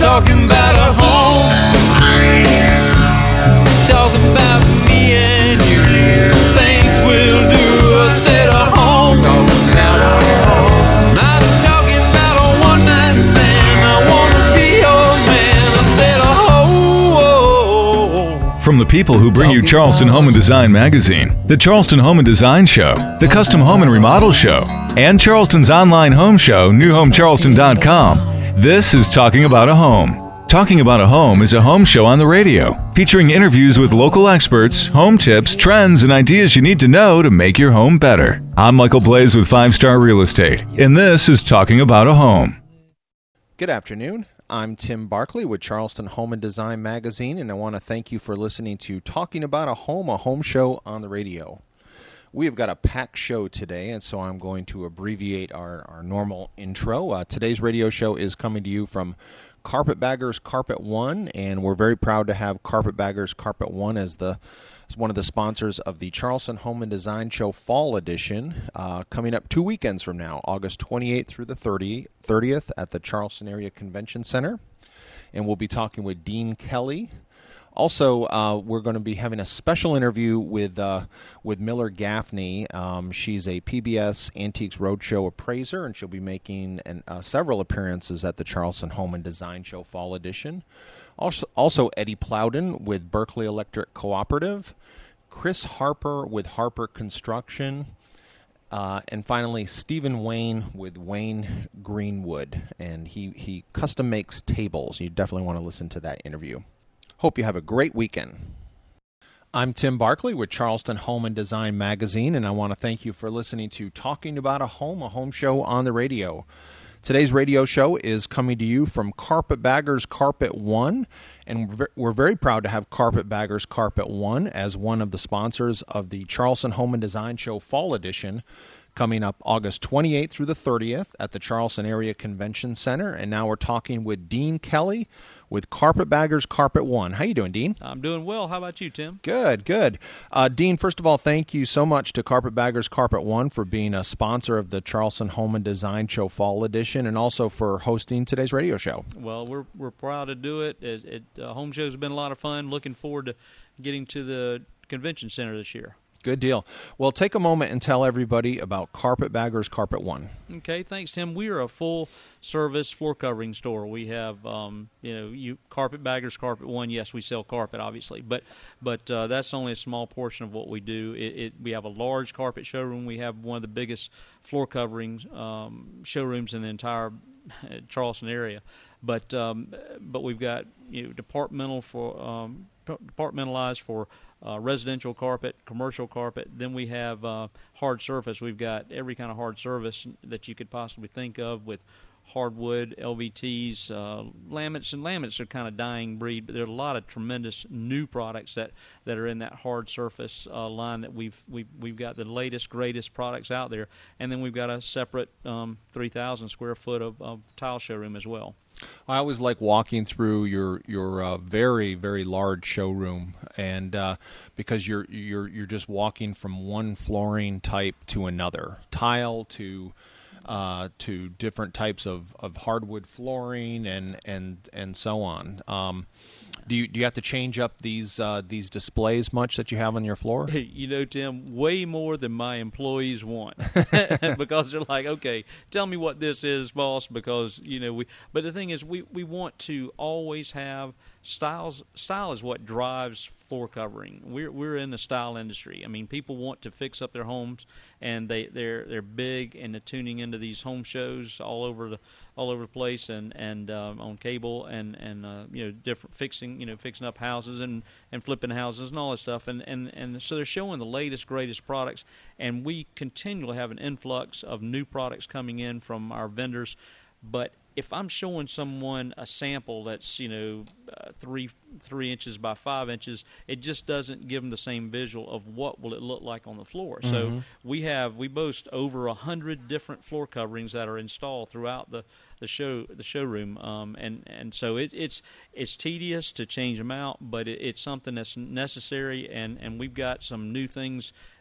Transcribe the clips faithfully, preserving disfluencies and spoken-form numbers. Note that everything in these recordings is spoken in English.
talking about a home. Talking about me and you. Things we'll do. I said a home. Talking about a home. Not talking about a one night stand. I wanna be your man. I said a home. From the people who bring you Charleston Home and Design Magazine, the Charleston Home and Design Show, the Custom Home and Remodel Show, and Charleston's online home show, new home charleston dot com, this is Talking About a Home. Talking About a Home is a home show on the radio, featuring interviews with local experts, home tips, trends, and ideas you need to know to make your home better. I'm Michael Blaze with Five Star Real Estate, and this is Talking About a Home. Good afternoon. I'm Tim Barkley with Charleston Home and Design Magazine, and I want to thank you for listening to Talking About a Home, a home show on the radio. We have got a packed show today, and so I'm going to abbreviate our, our normal intro. Uh, today's radio show is coming to you from Carpetbaggers Carpet One, and we're very proud to have Carpetbaggers Carpet One as the as one of the sponsors of the Charleston Home and Design Show Fall Edition, uh, coming up two weekends from now, August twenty-eighth through the thirtieth at the Charleston Area Convention Center. And we'll be talking with Dean Kelly. Also, uh, we're going to be having a special interview with uh, with Miller Gaffney. Um, she's a P B S Antiques Roadshow appraiser, and she'll be making an, uh, several appearances at the Charleston Home and Design Show Fall Edition. Also, also Eddie Plowden with Berkeley Electric Cooperative, Chris Harper with Harper Construction, uh, and finally Stephen Wayne with Wayne Greenwood, and he, he custom makes tables. You definitely want to listen to that interview. Hope you have a great weekend. I'm Tim Barkley with Charleston Home and Design Magazine, and I want to thank you for listening to Talking About a Home, a home show on the radio. Today's radio show is coming to you from Carpetbaggers Carpet One, and we're very proud to have Carpetbaggers Carpet One as one of the sponsors of the Charleston Home and Design Show Fall Edition, coming up August twenty-eighth through the thirtieth at the Charleston Area Convention Center. And now we're talking with Dean Kelly with Carpetbaggers Carpet One. How you doing, Dean? I'm doing well. How about you, Tim? Good, good. Uh, Dean, first of all, thank you so much to Carpetbaggers Carpet One for being a sponsor of the Charleston Home and Design Show Fall Edition, and also for hosting today's radio show. Well, we're we're proud to do it. It, it uh, home shows have been a lot of fun. Looking forward to getting to the convention center this year. Good deal. Well, take a moment and tell everybody about Carpetbaggers Carpet One. Okay, thanks, Tim. We are a full-service floor covering store. We have, um, you know, you Carpetbaggers Carpet One. Yes, we sell carpet, obviously, but but uh, that's only a small portion of what we do. It, it we have a large carpet showroom. We have one of the biggest floor covering um, showrooms in the entire Charleston area. But um, but we've got you know departmental for um, departmentalized for. Uh, residential carpet, commercial carpet. Then we have uh, hard surface. We've got every kind of hard surface that you could possibly think of with hardwood, L V Ts, uh, laminates, and laminates are kind of dying breed, but there are a lot of tremendous new products that, that are in that hard surface uh, line that we've, we've we've got the latest, greatest products out there. And then we've got a separate um, three thousand square foot of, of tile showroom as well. I always like walking through your your uh, very very large showroom, and uh, because you're you're you're just walking from one flooring type to another, tile to uh, to different types of, of hardwood flooring and and and so on. Um, do you do you have to change up these uh, these displays much that you have on your floor? You know, Tim, way more than my employees want because they're like, okay, tell me what this is, boss. Because you know we. But the thing is, we, we want to always have styles. Style is what drives floor covering. We're we're in the style industry. I mean, people want to fix up their homes, and they they're they're big into tuning into these home shows all over the all over the place, and and um, on cable, and and uh, you know different fixing you know fixing up houses and, and flipping houses and all that stuff, and, and and so they're showing the latest greatest products, and we continually have an influx of new products coming in from our vendors. But if I'm showing someone a sample that's, you know, uh, three three inches by five inches, it just doesn't give them the same visual of what will it look like on the floor. Mm-hmm. So we have we boast over a hundred different floor coverings that are installed throughout the, the show the showroom, um, and and so it, it's it's tedious to change them out, but it, it's something that's necessary, and, and we've got some new things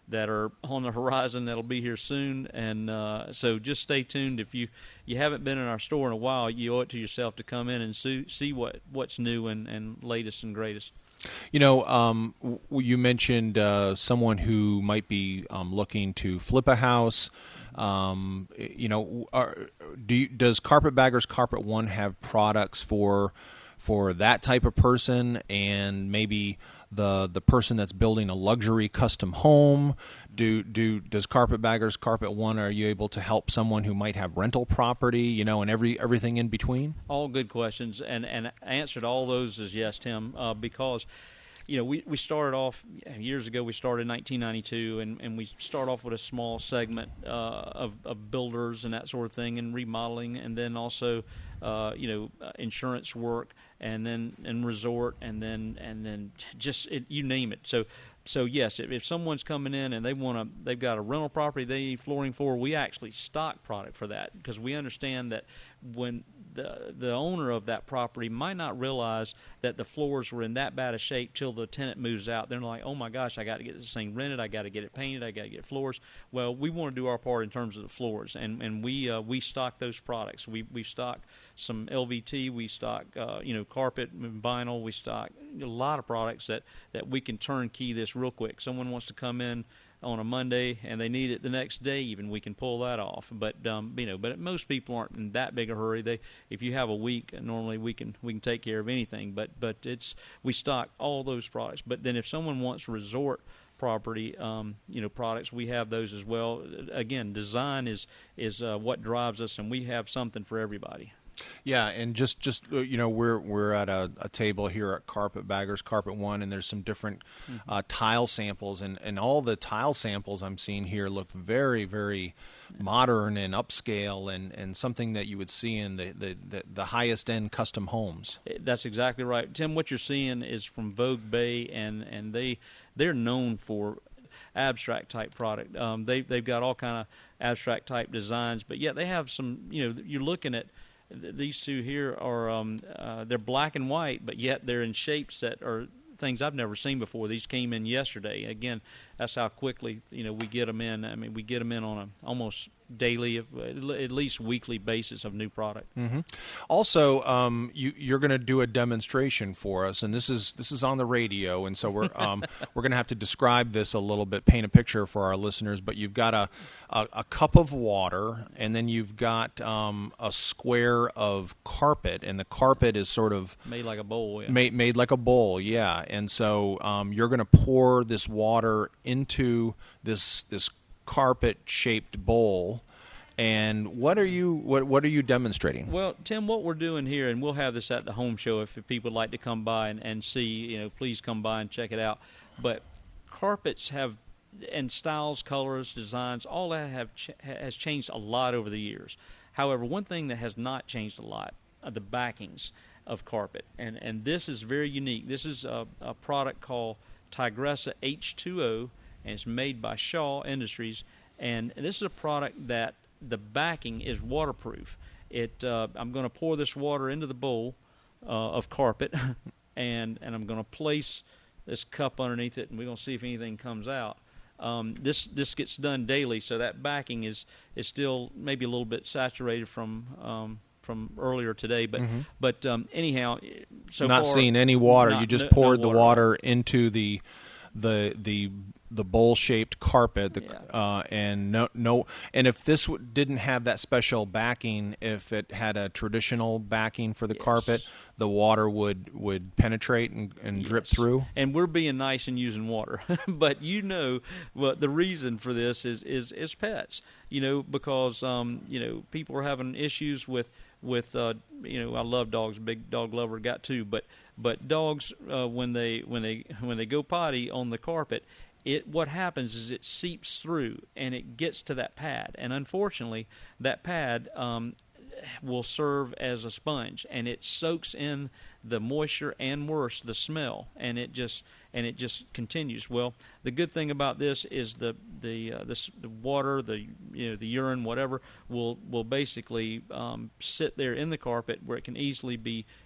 that are on the horizon that'll be here soon. And uh, so just stay tuned. If you, you haven't been in our store in a while, you owe it to yourself to come in and see, see what, what's new and, and latest and greatest. You know, um, w- you mentioned uh, someone who might be um, looking to flip a house. Um, you know, are, do you, does Carpetbaggers Carpet One have products for for that type of person, and maybe the the person that's building a luxury custom home? Do do does Carpetbaggers Carpet One, are you able to help someone who might have rental property, you know, and every everything in between? All good questions, and and answer to all those is yes, Tim, uh, because you know we, we started off years ago. We started in nineteen ninety-two, and, and we start off with a small segment uh, of, of builders and that sort of thing, and remodeling, and then also uh, you know uh, insurance work, and then and resort, and then and then just it, you name it. So. So yes, if, if someone's coming in and they want to, they've got a rental property they need flooring for, we actually stock product for that, because we understand that when the the owner of that property might not realize that the floors were in that bad a shape till the tenant moves out. They're like, oh my gosh, I got to get this thing rented, I got to get it painted, I got to get floors. Well, we want to do our part in terms of the floors, and and we uh, we stock those products. We we stock some L V T, we stock uh, you know carpet and vinyl, we stock a lot of products that that we can turnkey this real quick. Someone wants to come in on a Monday and they need it the next day, even we can pull that off. But um, you know, but most people aren't in that big a hurry. They, if you have a week, normally we can we can take care of anything. But but it's we stock all those products. But then if someone wants resort property, um, you know, products, we have those as well. Again, design is is uh, what drives us, and we have something for everybody. Yeah, and just, just uh, you know, we're we're at a, a table here at Carpetbaggers Carpet One, and there's some different mm-hmm. uh, tile samples, and, and all the tile samples I'm seeing here look very, very modern and upscale, and, and something that you would see in the, the, the, the highest end custom homes. That's exactly right, Tim. What you're seeing is from Vogue Bay, and, and they they're known for abstract type product. Um, they they've got all kind of abstract type designs, but yet they have some. You know, you're looking at. These two here are um, uh, they're black and white, but yet they're in shapes that are things I've never seen before. These came in yesterday. Again, that's how quickly you know we get them in. I mean, we get them in on a almost daily, at least weekly basis of new product. Mm-hmm. Also, um, you, you're going to do a demonstration for us, and this is this is on the radio, and so we're um, we're going to have to describe this a little bit, paint a picture for our listeners. But you've got a a, a cup of water, and then you've got um, a square of carpet, and the carpet is sort of made like a bowl. Yeah. Made made like a bowl, yeah. And so um, you're going to pour this water into this this carpet-shaped bowl. And what are you what what are you demonstrating? Well, Tim, what we're doing here, and we'll have this at the home show if, if people would like to come by and, and see, you know, please come by and check it out. But carpets have, and styles, colors, designs, all that have ch- has changed a lot over the years. However, one thing that has not changed a lot are the backings of carpet. And, and this is very unique. This is a, a product called Tigressa H two O, and it's made by Shaw Industries. And this is a product that the backing is waterproof. It uh, I'm going to pour this water into the bowl uh, of carpet, and and I'm going to place this cup underneath it, and we're going to see if anything comes out. Um, this this gets done daily, so that backing is is still maybe a little bit saturated from um, from earlier today, but mm-hmm. but um, anyhow, so not far, seeing any water. Not, you just no, poured no the water into the the the the bowl-shaped carpet, the, yeah. uh, and no no. And if this w- didn't have that special backing, if it had a traditional backing for the yes. carpet, the water would, would penetrate and, and yes. drip through. And we're being nice and using water, but you know what the reason for this is is is pets. You know, because um, you know people are having issues with with uh, you know I love dogs, big dog lover, got two, but but dogs uh, when they when they when they go potty on the carpet. It what happens is it seeps through and it gets to that pad, and unfortunately, that pad um, will serve as a sponge, and it soaks in the moisture and worse the smell, and it just and it just continues. Well, the good thing about this is the the uh, this the water, the you know the urine, whatever will will basically um, sit there in the carpet where it can easily be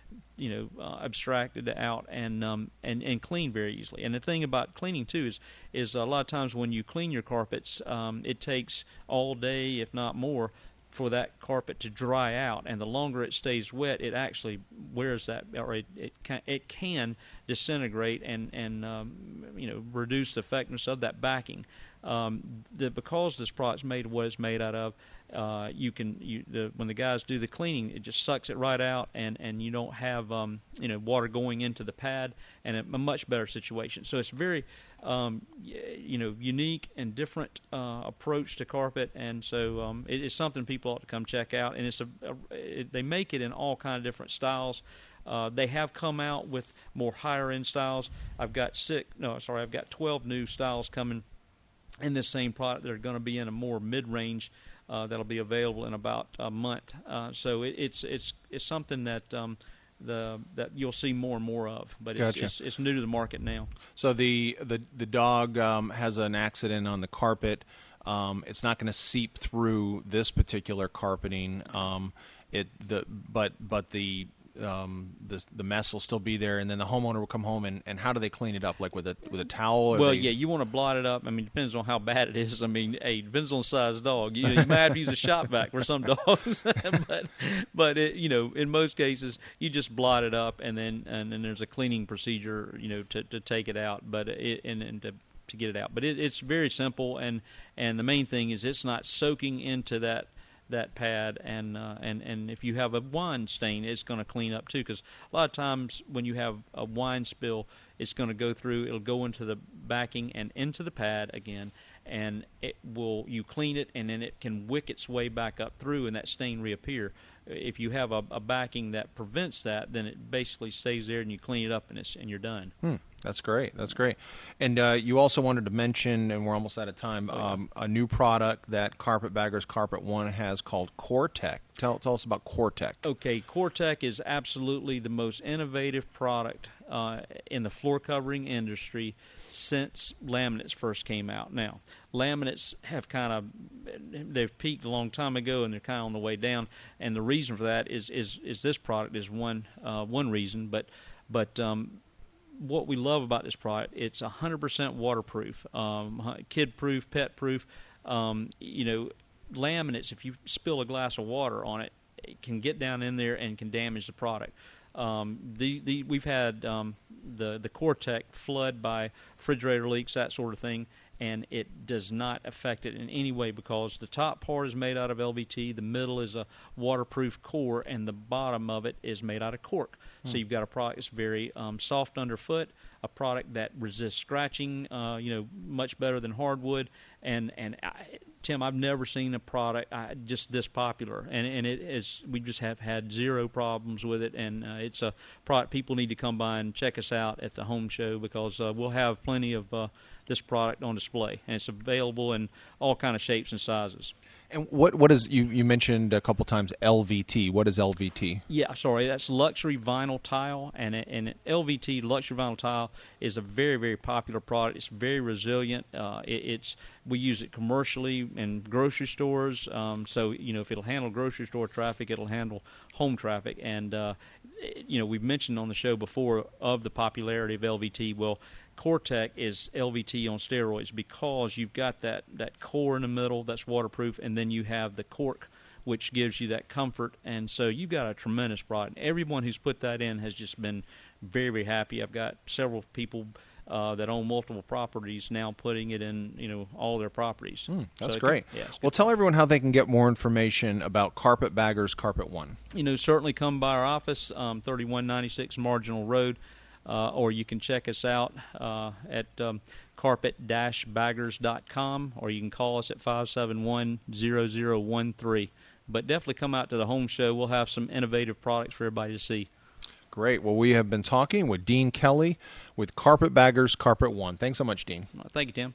you know, uh, abstracted out and um, and and cleaned very easily. And the thing about cleaning too is is a lot of times when you clean your carpets, um, it takes all day, if not more, for that carpet to dry out. And the longer it stays wet, it actually wears that, or it it can, it can disintegrate and and um, you know, reduce the effectiveness of that backing. Um, the, because this product's made of what it's made out of, uh, you can you the, when the guys do the cleaning, it just sucks it right out, and, and you don't have um, you know, water going into the pad, and a, a much better situation. So it's very um, you know, unique and different uh, approach to carpet, and so um, it, it's something people ought to come check out. And it's a, a it, they make it in all kind of different styles. Uh, they have come out with more higher end styles. I've got six no sorry I've got twelve new styles coming in this same product. They're going to be in a more mid-range uh, that'll be available in about a month. Uh, so it, it's it's it's something that um, the that you'll see more and more of. But it's, Gotcha. it's it's new to the market now. So the the the dog um, has an accident on the carpet. Um, it's not going to seep through this particular carpeting. Um, it the but but the Um, the the mess will still be there, and then the homeowner will come home and, and how do they clean it up? Like with a with a towel? Or Well, they... yeah, you want to blot it up. I mean, it depends on how bad it is. I mean, hey, it depends on the size of the dog. You, you might have to use a shop vac for some dogs, but but it, you know, in most cases, you just blot it up, and then and then there's a cleaning procedure, you know, to, to take it out, but it, and and to to get it out. But it, it's very simple, and and the main thing is it's not soaking into that. that pad, and uh, and and if you have a wine stain, it's going to clean up too, because a lot of times when you have a wine spill, it's going to go through, it'll go into the backing and into the pad again, and it will, you clean it, and then it can wick its way back up through, and that stain reappear. If you have a, a backing that prevents that, then it basically stays there, and you clean it up, and it's and you're done. Hmm. That's great. That's great. And uh, you also wanted to mention, and we're almost out of time, um, a new product that Carpetbaggers Carpet One has called CoreTech. Tell, tell us about CoreTech. Okay, CoreTech is absolutely the most innovative product uh, in the floor covering industry since laminates first came out. Now, laminates have kind of, they've peaked a long time ago, and they're kind of on the way down. And the reason for that is is, is this product is one uh, one reason, but but um, what we love about this product, it's one hundred percent waterproof, um, kid-proof, pet-proof. Um, you know, laminates, if you spill a glass of water on it, it can get down in there and can damage the product. Um, the, the, we've had um, the, the CoreTech flood by refrigerator leaks, that sort of thing, and it does not affect it in any way because the top part is made out of L V T, the middle is a waterproof core, and the bottom of it is made out of cork. Hmm. So you've got a product that's very um, soft underfoot, a product that resists scratching, uh, you know, much better than hardwood. And and I, Tim, I've never seen a product uh, just this popular, and and it is. We just have had zero problems with it, and uh, it's a product people need to come by and check us out at the home show because uh, we'll have plenty of uh, this product on display, and it's available in all kind of shapes and sizes. And what what is you, you mentioned a couple times L V T? What is L V T? Yeah, sorry, that's luxury vinyl tile, and and L V T luxury vinyl tile is a very very popular product. It's very resilient. Uh, it, it's we use it commercially in grocery stores. Um, so you know if it'll handle grocery store traffic, it'll handle home traffic. And uh, you know we've mentioned on the show before of the popularity of L V T. Well, CoreTech is L V T on steroids because you've got that, that core in the middle that's waterproof, and then you have the cork, which gives you that comfort. And so you've got a tremendous product. Everyone who's put that in has just been very, very happy. I've got several people uh, that own multiple properties now putting it in, you know, all their properties. Mm, that's so great. Can, yeah, well, tell everyone how they can get more information about Carpetbaggers Carpet One. You know, certainly come by our office, um, thirty-one ninety-six Marginal Road. Uh, or you can check us out uh, at um, carpet dash baggers dot com, or you can call us at five seven one, zero zero one three. But definitely come out to the home show. We'll have some innovative products for everybody to see. Great. Well, we have been talking with Dean Kelly with Carpetbaggers Carpet One. Thanks so much, Dean. Well, thank you, Tim.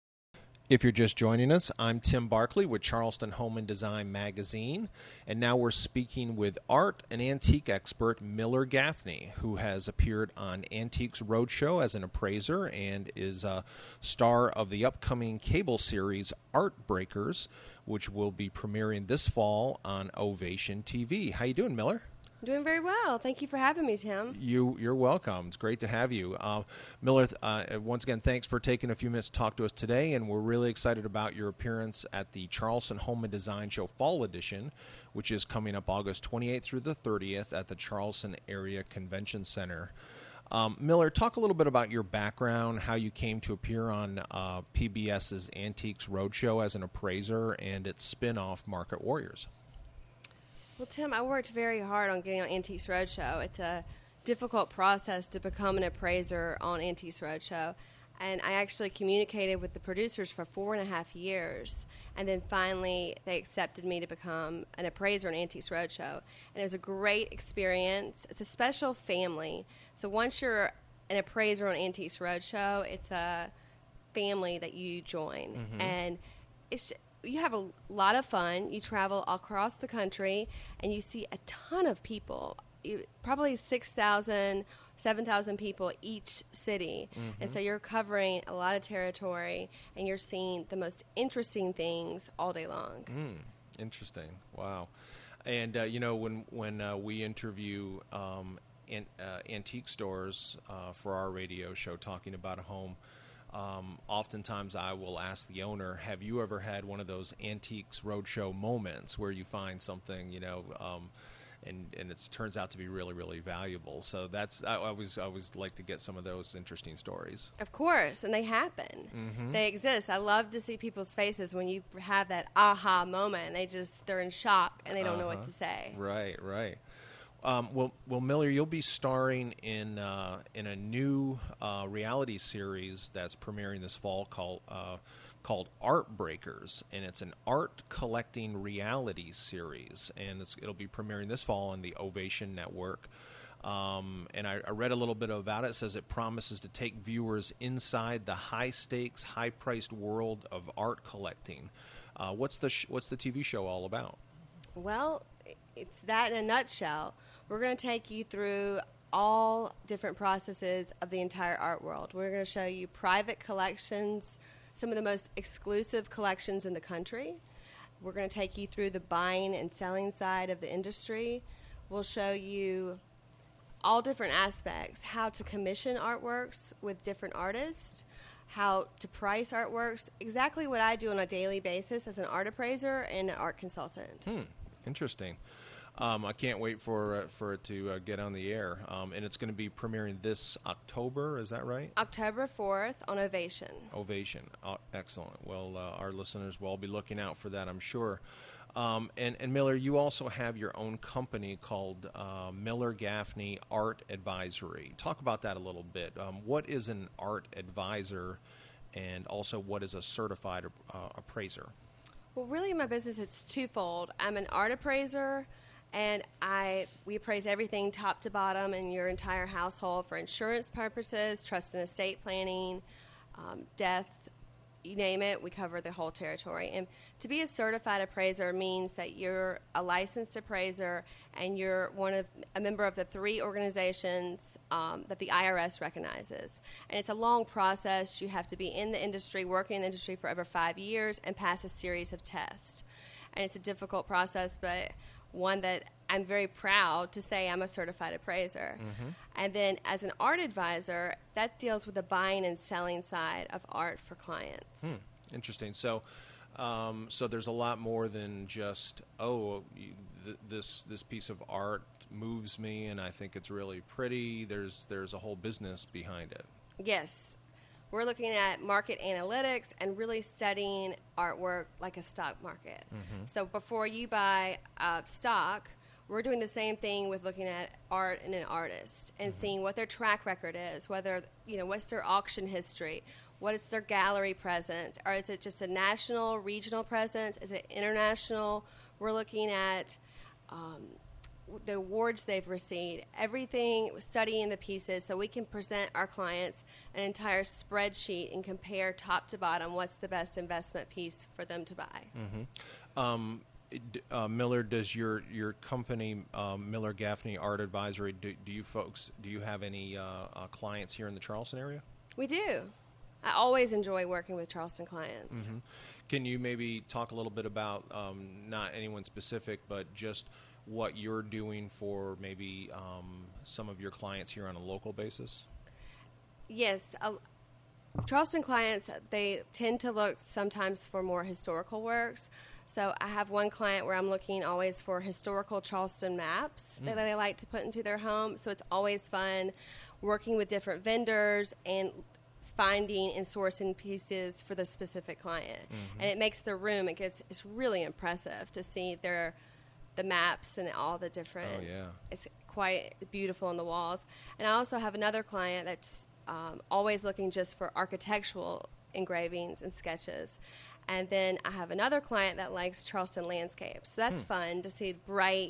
If you're just joining us, I'm Tim Barkley with Charleston Home and Design Magazine, and now we're speaking with art and antique expert Miller Gaffney, who has appeared on Antiques Roadshow as an appraiser and is a star of the upcoming cable series Art Breakers, which will be premiering this fall on Ovation T V. How you doing, Miller? Doing very well. Thank you for having me, Tim. You, you're welcome. It's great to have you. Uh, Miller, uh, once again, thanks for taking a few minutes to talk to us today, and we're really excited about your appearance at the Charleston Home and Design Show Fall Edition, which is coming up August twenty-eighth through the thirtieth at the Charleston Area Convention Center. Um, Miller, talk a little bit about your background, how you came to appear on uh, PBS's Antiques Roadshow as an appraiser and its spin-off Market Warriors. Well, Tim, I worked very hard on getting on Antiques Roadshow. It's a difficult process to become an appraiser on Antiques Roadshow. And I actually communicated with the producers for four and a half years. And then finally, they accepted me to become an appraiser on Antiques Roadshow. And it was a great experience. It's a special family. So once you're an appraiser on Antiques Roadshow, it's a family that you join. Mm-hmm. And it's you have a lot of fun. You travel across the country, and you see a ton of people, you, probably six thousand, seven thousand people each city. Mm-hmm. And so you're covering a lot of territory, and you're seeing the most interesting things all day long. Mm, interesting. Wow. And, uh, you know, when, when uh, we interview um, an, uh, antique stores uh, for our radio show talking about a home, Um, oftentimes I will ask the owner, have you ever had one of those Antiques Roadshow moments where you find something, you know, um, and, and it turns out to be really, really valuable? So that's, I always, I always like to get some of those interesting stories. Of course, and they happen. Mm-hmm. They exist. I love to see people's faces when you have that aha moment, and they just, they're in shock, and they don't uh-huh. know what to say. Right, right. Um, well, well, Miller, you'll be starring in uh, in a new uh, reality series that's premiering this fall called uh, called Art Breakers, and it's an art collecting reality series, and it's, it'll be premiering this fall on the Ovation Network. Um, and I, I read a little bit about it. It says it promises to take viewers inside the high stakes, high priced world of art collecting. Uh, what's the sh- what's the T V show all about? Well, it's that in a nutshell. We're going to take you through all different processes of the entire art world. We're going to show you private collections, some of the most exclusive collections in the country. We're going to take you through the buying and selling side of the industry. We'll show you all different aspects, how to commission artworks with different artists, how to price artworks, exactly what I do on a daily basis as an art appraiser and an art consultant. Hmm. Interesting. Um, I can't wait for uh, for it to uh, get on the air. Um, and it's going to be premiering this October, is that right? October fourth on Ovation. Ovation. Uh, excellent. Well, uh, our listeners will all be looking out for that, I'm sure. Um, and, and Miller, you also have your own company called uh, Miller Gaffney Art Advisory. Talk about that a little bit. Um, what is an art advisor, and also what is a certified uh, appraiser? Well, really in my business it's twofold. I'm an art appraiser, and I we appraise everything top to bottom in your entire household for insurance purposes, trust and estate planning, um, death, you name it, we cover the whole territory. And to be a certified appraiser means that you're a licensed appraiser and you're one of a member of the three organizations um, that the I R S recognizes. And it's a long process. You have to be in the industry, working in the industry for over five years, and pass a series of tests. And it's a difficult process, but one that I'm very proud to say I'm a certified appraiser. Mm-hmm. And then as an art advisor, that deals with the buying and selling side of art for clients. Hmm. Interesting. So um, so there's a lot more than just, oh, th- this this piece of art moves me and I think it's really pretty. There's there's a whole business behind it. Yes. We're looking at market analytics and really studying artwork like a stock market. Mm-hmm. So before you buy uh, stock, we're doing the same thing with looking at art and an artist and mm-hmm. seeing what their track record is, whether, you know, what's their auction history, what is their gallery presence, or is it just a national, regional presence, is it international? We're looking at um, the awards they've received, everything, studying the pieces so we can present our clients an entire spreadsheet and compare top to bottom what's the best investment piece for them to buy. Mm-hmm. Um, uh, Miller, does your your company, um, Miller Gaffney Art Advisory, do, do you folks, do you have any uh, uh, clients here in the Charleston area? We do. I always enjoy working with Charleston clients. Mm-hmm. Can you maybe talk a little bit about, um, not anyone specific, but just what you're doing for maybe um, some of your clients here on a local basis? Yes. Uh, Charleston clients, they tend to look sometimes for more historical works. So I have one client where I'm looking always for historical Charleston maps mm. that they like to put into their home. So it's always fun working with different vendors and finding and sourcing pieces for the specific client. Mm-hmm. And it makes the room, it gets, it's really impressive to see their the maps and all the different. Oh, yeah. It's quite beautiful on the walls. And I also have another client that's um, always looking just for architectural engravings and sketches. And then I have another client that likes Charleston landscapes. So that's hmm. fun to see bright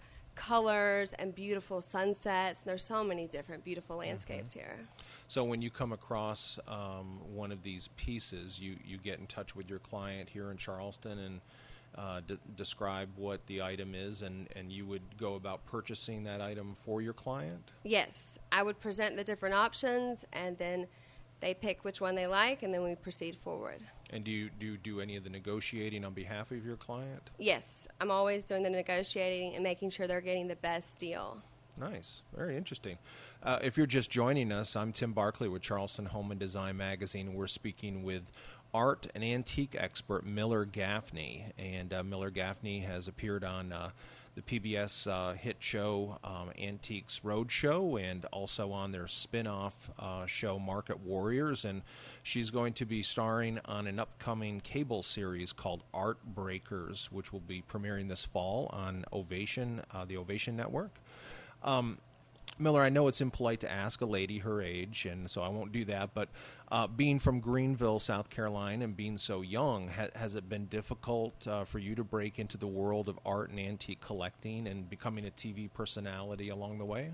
colors and beautiful sunsets. There's so many different beautiful landscapes mm-hmm. here. So when you come across um, one of these pieces, you, you get in touch with your client here in Charleston and uh, d- describe what the item is, and, and you would go about purchasing that item for your client? Yes. I would present the different options, and then they pick which one they like, and then we proceed forward. And do you do, you do any of the negotiating on behalf of your client? Yes. I'm always doing the negotiating and making sure they're getting the best deal. Nice. Very interesting. Uh, if you're just joining us, I'm Tim Barkley with Charleston Home and Design Magazine. We're speaking with art and antique expert Miller Gaffney. And uh, Miller Gaffney has appeared on uh, the P B S uh, hit show um, Antiques Roadshow, and also on their spin-off uh, show Market Warriors. And she's going to be starring on an upcoming cable series called Art Breakers, which will be premiering this fall on Ovation, uh, the Ovation Network. Um, Miller, I know it's impolite to ask a lady her age, and so I won't do that, but uh, being from Greenville, South Carolina, and being so young, ha- has it been difficult uh, for you to break into the world of art and antique collecting and becoming a T V personality along the way?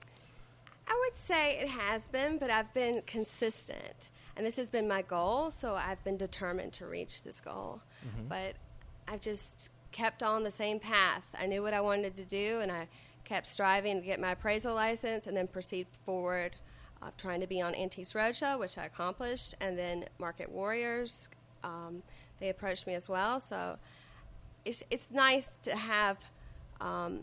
I would say it has been, but I've been consistent, and this has been my goal, so I've been determined to reach this goal. Mm-hmm. But I've just kept on the same path. I knew what I wanted to do, and I kept striving to get my appraisal license and then proceed forward, uh, trying to be on Antiques Roadshow, which I accomplished, and then Market Warriors. Um, they approached me as well, so it's it's nice to have um,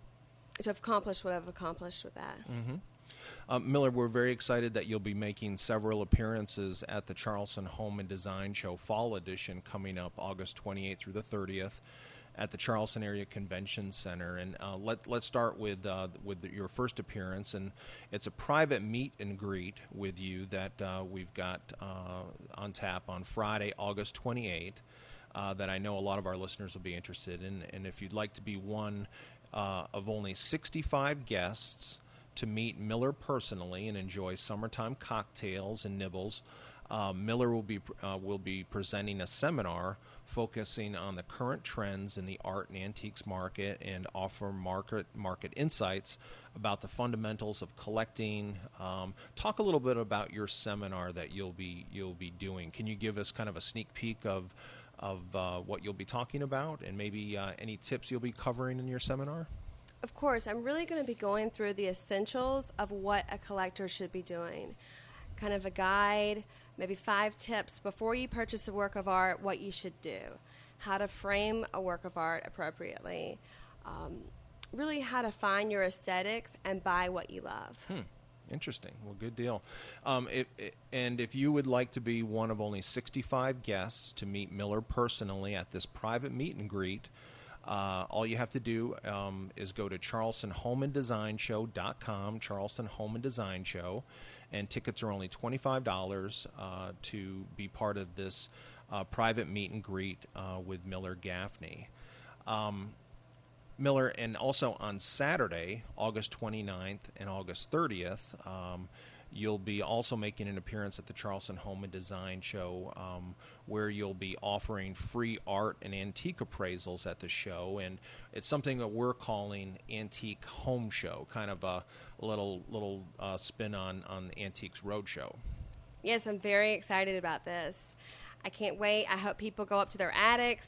to have accomplished what I've accomplished with that. Mm-hmm. Um, Miller, we're very excited that you'll be making several appearances at the Charleston Home and Design Show Fall Edition coming up August twenty-eighth through the thirtieth. At the Charleston Area Convention Center. And uh, let, let's start with uh, with the, your first appearance. And it's a private meet and greet with you that uh, we've got uh, on tap on Friday, August twenty-eighth, uh, that I know a lot of our listeners will be interested in. And if you'd like to be one uh, of only sixty-five guests to meet Miller personally and enjoy summertime cocktails and nibbles, uh, Miller will be uh, will be presenting a seminar focusing on the current trends in the art and antiques market and offer market market insights about the fundamentals of collecting. Um, talk a little bit about your seminar that you'll be you'll be doing. Can you give us kind of a sneak peek of of uh, what you'll be talking about, and maybe uh, any tips you'll be covering in your seminar? Of course, I'm really going to be going through the essentials of what a collector should be doing. Kind of a guide, maybe five tips before you purchase a work of art, what you should do, how to frame a work of art appropriately, um, really how to find your aesthetics and buy what you love. Hmm. Interesting. Well, good deal. Um, it, it, and if you would like to be one of only sixty-five guests to meet Miller personally at this private meet and greet, Uh, all you have to do um, is go to charleston home and design show dot com, Charleston Home and Design Show, and tickets are only twenty-five dollars uh, to be part of this uh, private meet and greet uh, with Miller Gaffney. Um, Miller, and also on Saturday, August twenty-ninth and August thirtieth, um, you'll be also making an appearance at the Charleston Home and Design Show, um, where you'll be offering free art and antique appraisals at the show. And it's something that we're calling Antique Home Show, kind of a little little uh, spin on, on the Antiques Roadshow. Yes, I'm very excited about this. I can't wait. I hope people go up to their attics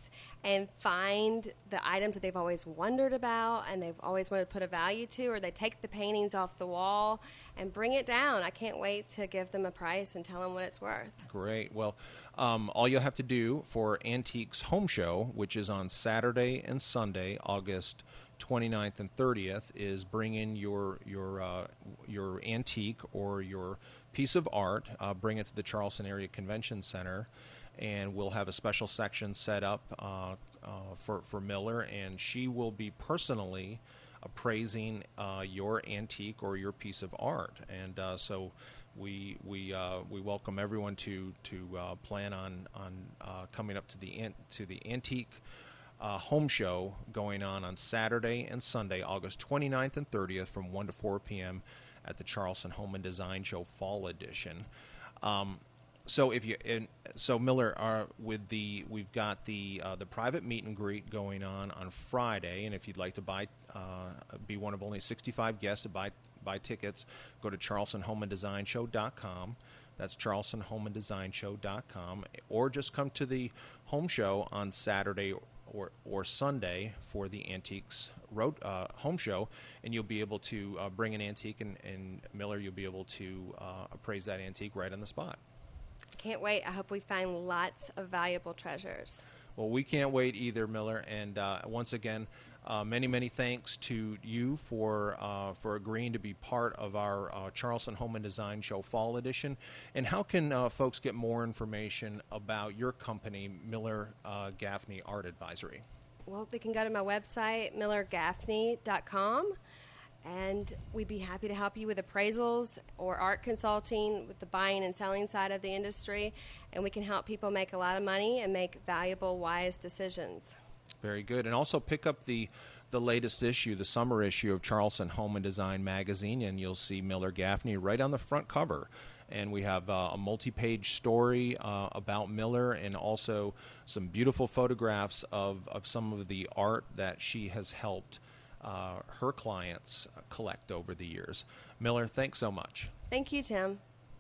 and find the items that they've always wondered about and they've always wanted to put a value to, or they take the paintings off the wall and bring it down. I can't wait to give them a price and tell them what it's worth. Great. Well, um, all you'll have to do for Antiques Home Show, which is on Saturday and Sunday, August twenty-ninth and thirtieth, is bring in your your uh, your antique or your piece of art, uh, bring it to the Charleston Area Convention Center, and we'll have a special section set up uh, uh, for, for Miller, and she will be personally appraising uh, your antique or your piece of art. And uh, so we we uh, we welcome everyone to to uh, plan on on uh, coming up to the an- to the Antique uh, Home Show going on on Saturday and Sunday, August twenty-ninth and thirtieth, from one to four p.m. at the Charleston Home and Design Show Fall Edition. Um, So if you and so Miller, are with the we've got the uh, the private meet and greet going on on Friday, and if you'd like to buy uh, be one of only sixty-five guests to buy buy tickets, go to charleston home and design show dot com. That's charleston home and design show dot com, or just come to the home show on Saturday or or Sunday for the Antiques Road uh, Home Show, and you'll be able to uh, bring an antique, and, and Miller, you'll be able to uh, appraise that antique right on the spot. Can't wait. I hope we find lots of valuable treasures. Well, we can't wait either, Miller. And uh, once again, uh, many, many thanks to you for uh, for agreeing to be part of our uh, Charleston Home and Design Show Fall Edition. And how can uh, folks get more information about your company, Miller uh, Gaffney Art Advisory? Well, they can go to my website, miller gaffney dot com. And we'd be happy to help you with appraisals or art consulting with the buying and selling side of the industry. And we can help people make a lot of money and make valuable, wise decisions. Very good. And also pick up the the latest issue, the summer issue of Charleston Home and Design magazine, and you'll see Miller Gaffney right on the front cover. And we have uh, a multi-page story uh, about Miller, and also some beautiful photographs of, of some of the art that she has helped Uh, her clients collect over the years. Miller, thanks so much. Thank you, Tim.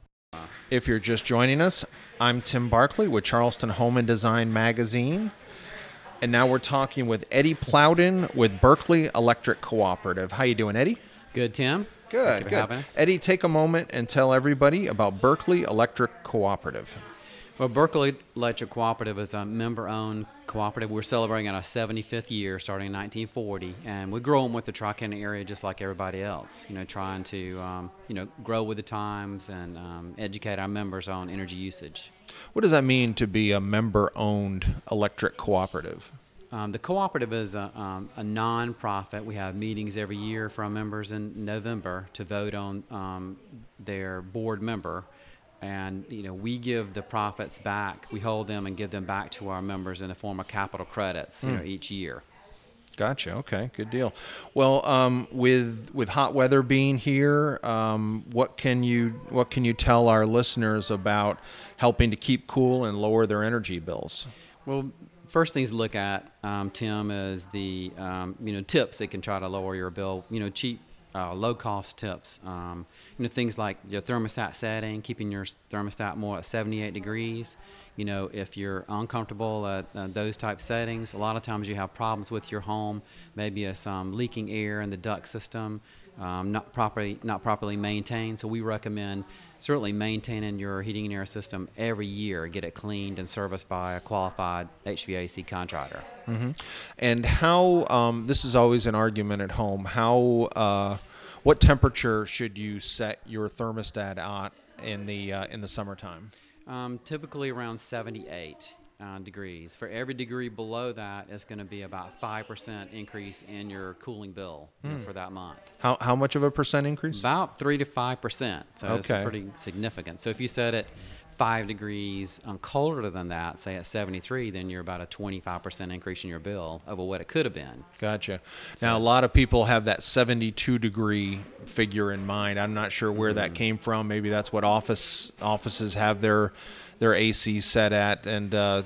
If you're just joining us, I'm Tim Barkley with Charleston Home and Design magazine. And now we're talking with Eddie Plowden with Berkeley Electric Cooperative. How you doing, Eddie? Good, Tim. Good, Thank you for good. having us. Eddie, take a moment and tell everybody about Berkeley Electric Cooperative. Well, Berkeley Electric Cooperative is a member-owned cooperative. We're celebrating our seventy-fifth year, starting in nineteen forty, and we're growing with the Tri-County area just like everybody else. You know, trying to um, you know grow with the times and um, educate our members on energy usage. What does that mean to be a member-owned electric cooperative? Um, the cooperative is a, um, a non-profit. We have meetings every year for our members in November to vote on um, their board member. And, you know, we give the profits back. We hold them and give them back to our members in the form of capital credits, you Mm. know, each year. Gotcha. Okay, good deal. Well, um, with with hot weather being here, um, what can you what can you tell our listeners about helping to keep cool and lower their energy bills? Well, first things to look at, um, Tim, is the um, you know tips that can try to lower your bill. You know, cheap, uh, low-cost tips. Um, you know, things like your thermostat setting, keeping your thermostat more at seventy-eight degrees. You know, if you're uncomfortable at uh, those type settings, a lot of times you have problems with your home. Maybe it's um, leaking air in the duct system, um, not properly not properly maintained. So we recommend certainly maintaining your heating and air system every year. Get it cleaned and serviced by a qualified H V A C contractor. Mm-hmm. And how um, this is always an argument at home. How uh, what temperature should you set your thermostat at in the uh, in the summertime? Um, typically around seventy-eight uh, degrees. For every degree below that, it's going to be about five percent increase in your cooling bill you know, Hmm. for that month. How how much of a percent increase? About three to five percent. So it's Okay. pretty significant. So if you set it five degrees um, colder than that, say at seventy-three, then you're about a twenty-five percent increase in your bill over what it could have been. Gotcha. Now, a lot of people have that seventy-two degree figure in mind. I'm not sure where that came from. Maybe that's what office offices have their their A C set at, and uh,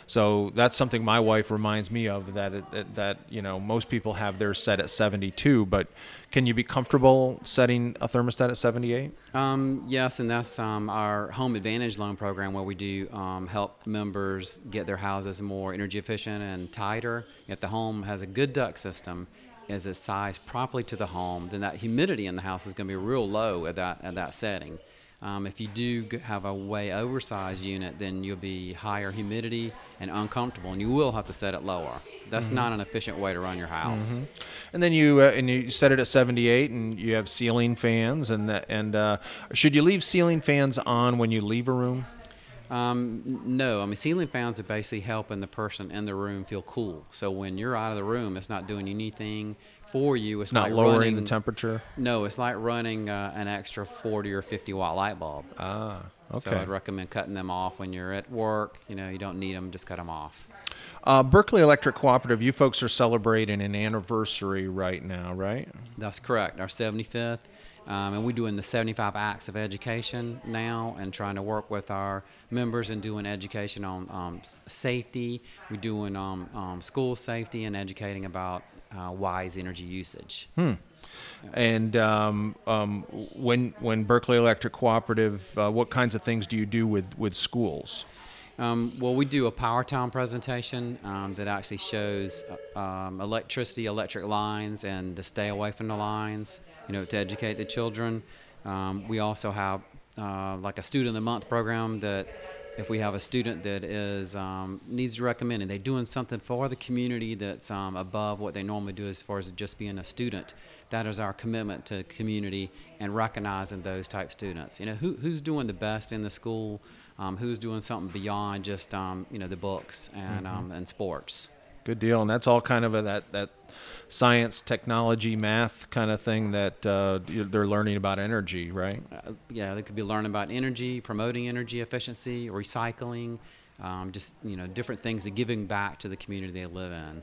so that's something my wife reminds me of. That it, that, that you know most people have theirs set at seventy-two, but Can you be comfortable setting a thermostat at seventy-eight? Um, yes, and that's um, our Home Advantage loan program where we do um, help members get their houses more energy efficient and tighter. If the home has a good duct system, is it sized properly to the home, then that humidity in the house is going to be real low at that at that setting. Um, if you do g- have a way oversized unit, then you'll be higher humidity and uncomfortable, and you will have to set it lower. That's Mm-hmm. not an efficient way to run your house. And then you uh, and you set it at seventy-eight, and you have ceiling fans, and that, and uh, should you leave ceiling fans on when you leave a room? Um, n- no, I mean ceiling fans are basically helping the person in the room feel cool. So when you're out of the room, it's not doing anything for you. It's Not like lowering running, the temperature. No, it's like running uh, an extra forty or fifty watt light bulb. Ah, So okay. I'd recommend cutting them off when you're at work. You know, you don't need them, just cut them off. Uh, Berkeley Electric Cooperative, you folks are celebrating an anniversary right now, right? That's correct, our seventy-fifth. Um, and we're doing the seventy-five acts of education now and trying to work with our members and doing education on um, s- safety. We're doing um, um, school safety and educating about uh, wise energy usage. And um, um, when when Berkeley Electric Cooperative, uh, what kinds of things do you do with, with schools? Um, well, we do a Power Town presentation um, that actually shows uh, um, electricity, electric lines, and to stay away from the lines, you know, to educate the children. Um, we also have uh, like a Student of the Month program that if we have a student that is um, needs recommended, they're doing something for the community that's um, above what they normally do as far as just being a student. That is our commitment to community and recognizing those type students. You know, who, who's doing the best in the school, um, who's doing something beyond just um, you know the books and um, and sports. Good deal. And that's all kind of a, that, that science, technology, math kind of thing that uh, you- they're learning about energy, right? Uh, yeah, they could be learning about energy, promoting energy efficiency, recycling, um, just you know different things and giving back to the community they live in.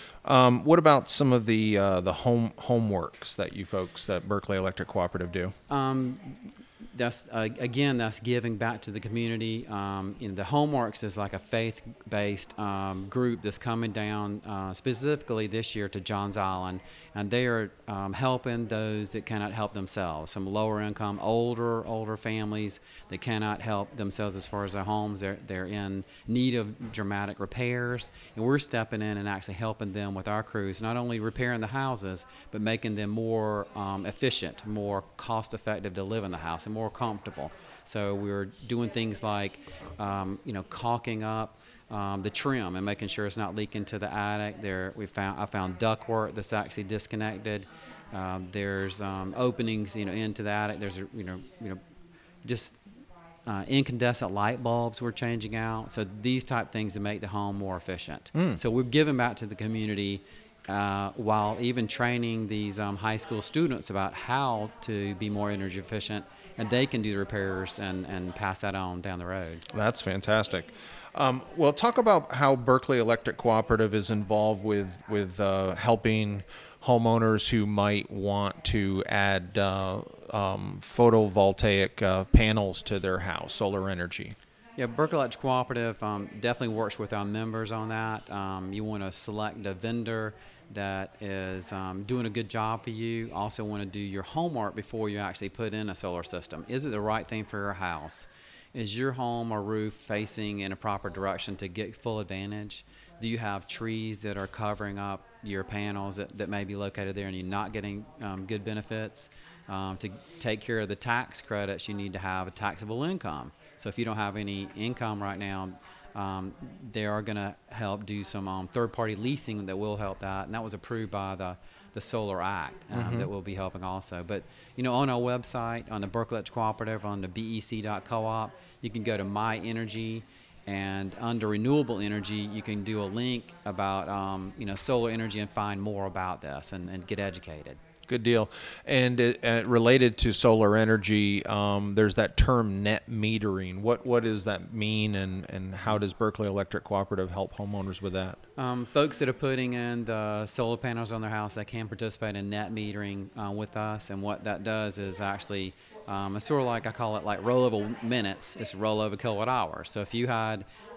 Um, what about some of the uh, the home homeworks that you folks that Berkeley Electric Cooperative do? Um, that's uh, again, that's giving back to the community. Um, you know, the Homeworks is like a faith-based um, group that's coming down uh, specifically this year to Johns Island, and they are um, helping those that cannot help themselves. Some lower-income, older, older families that cannot help themselves as far as their homes. They're they're in need of dramatic repairs, and we're stepping in and actually helping them with our crews, not only repairing the houses, but making them more um, efficient, more cost-effective to live in the house, and more comfortable. So we're doing things like, um, you know, caulking up um, the trim and making sure it's not leaking to the attic. There, we found I found ductwork that's actually disconnected. Um, there's um, openings, you know, into the attic. There's, a, you know, you know, just uh, incandescent light bulbs we're changing out. So these type things to make the home more efficient. So we're giving back to the community. Uh, while even training these um, high school students about how to be more energy efficient, and they can do the repairs and, and pass that on down the road. That's fantastic. Um, well, talk about how Berkeley Electric Cooperative is involved with with uh, helping homeowners who might want to add uh, um, photovoltaic uh, panels to their house, solar energy. Yeah, Berkeley Electric Cooperative um, definitely works with our members on that. Um, you want to select a vendor that is um, doing a good job for you. Also want to do your homework before you actually put in a solar system. Is it the right thing for your house? Is your home or roof facing in a proper direction to get full advantage? Do you have trees that are covering up your panels that, that may be located there and you're not getting um, good benefits? Um, to take care of the tax credits, you need to have a taxable income. So if you don't have any income right now, um, they are going to help do some um, third-party leasing that will help that, and that was approved by the, the Solar Act um, Mm-hmm. that will be helping also. But you know, on our website, on the Berkeley Electric Cooperative, on the B E C dot coop, you can go to My Energy, and under renewable energy, you can do a link about um, you know solar energy and find more about this and, and get educated. Good deal. And uh, uh, related to solar energy, um, there's that term net metering. What what does that mean, and, and how does Berkeley Electric Cooperative help homeowners with that? Um, folks that are putting in the solar panels on their house, they can participate in net metering uh, with us, and what that does is actually um, it's sort of like, I call it like rollover minutes. It's rollover kilowatt hours. So if you had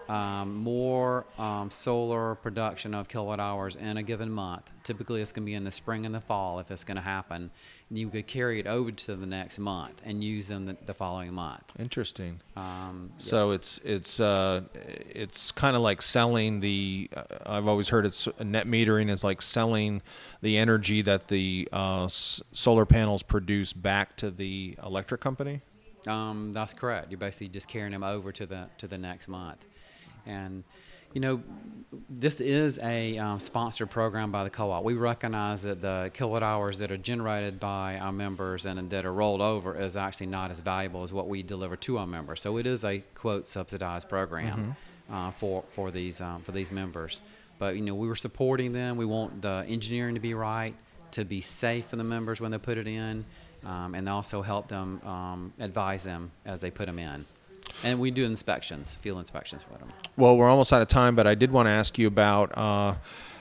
um, more um, solar production of kilowatt hours in a given month. Typically, it's going to be in the spring and the fall if it's going to happen. You could carry it over to the next month and use them the, the following month. Interesting. Um, So yes. it's it's uh, it's kind of like selling the. Uh, I've always heard it's net metering is like selling the energy that the uh, s- solar panels produce back to the electric company. Um, that's correct. You're basically just carrying them over to the to the next month, and you know, this is a um, sponsored program by the co-op. We recognize that the kilowatt hours that are generated by our members and that are rolled over is actually not as valuable as what we deliver to our members. So it is a quote subsidized program uh, for for these um, for these members. But you know, we were supporting them. We want the engineering to be right, to be safe for the members when they put it in. Um, and also help them, um, advise them as they put them in. And we do inspections, field inspections for them. Well, we're almost out of time, but I did want to ask you about uh,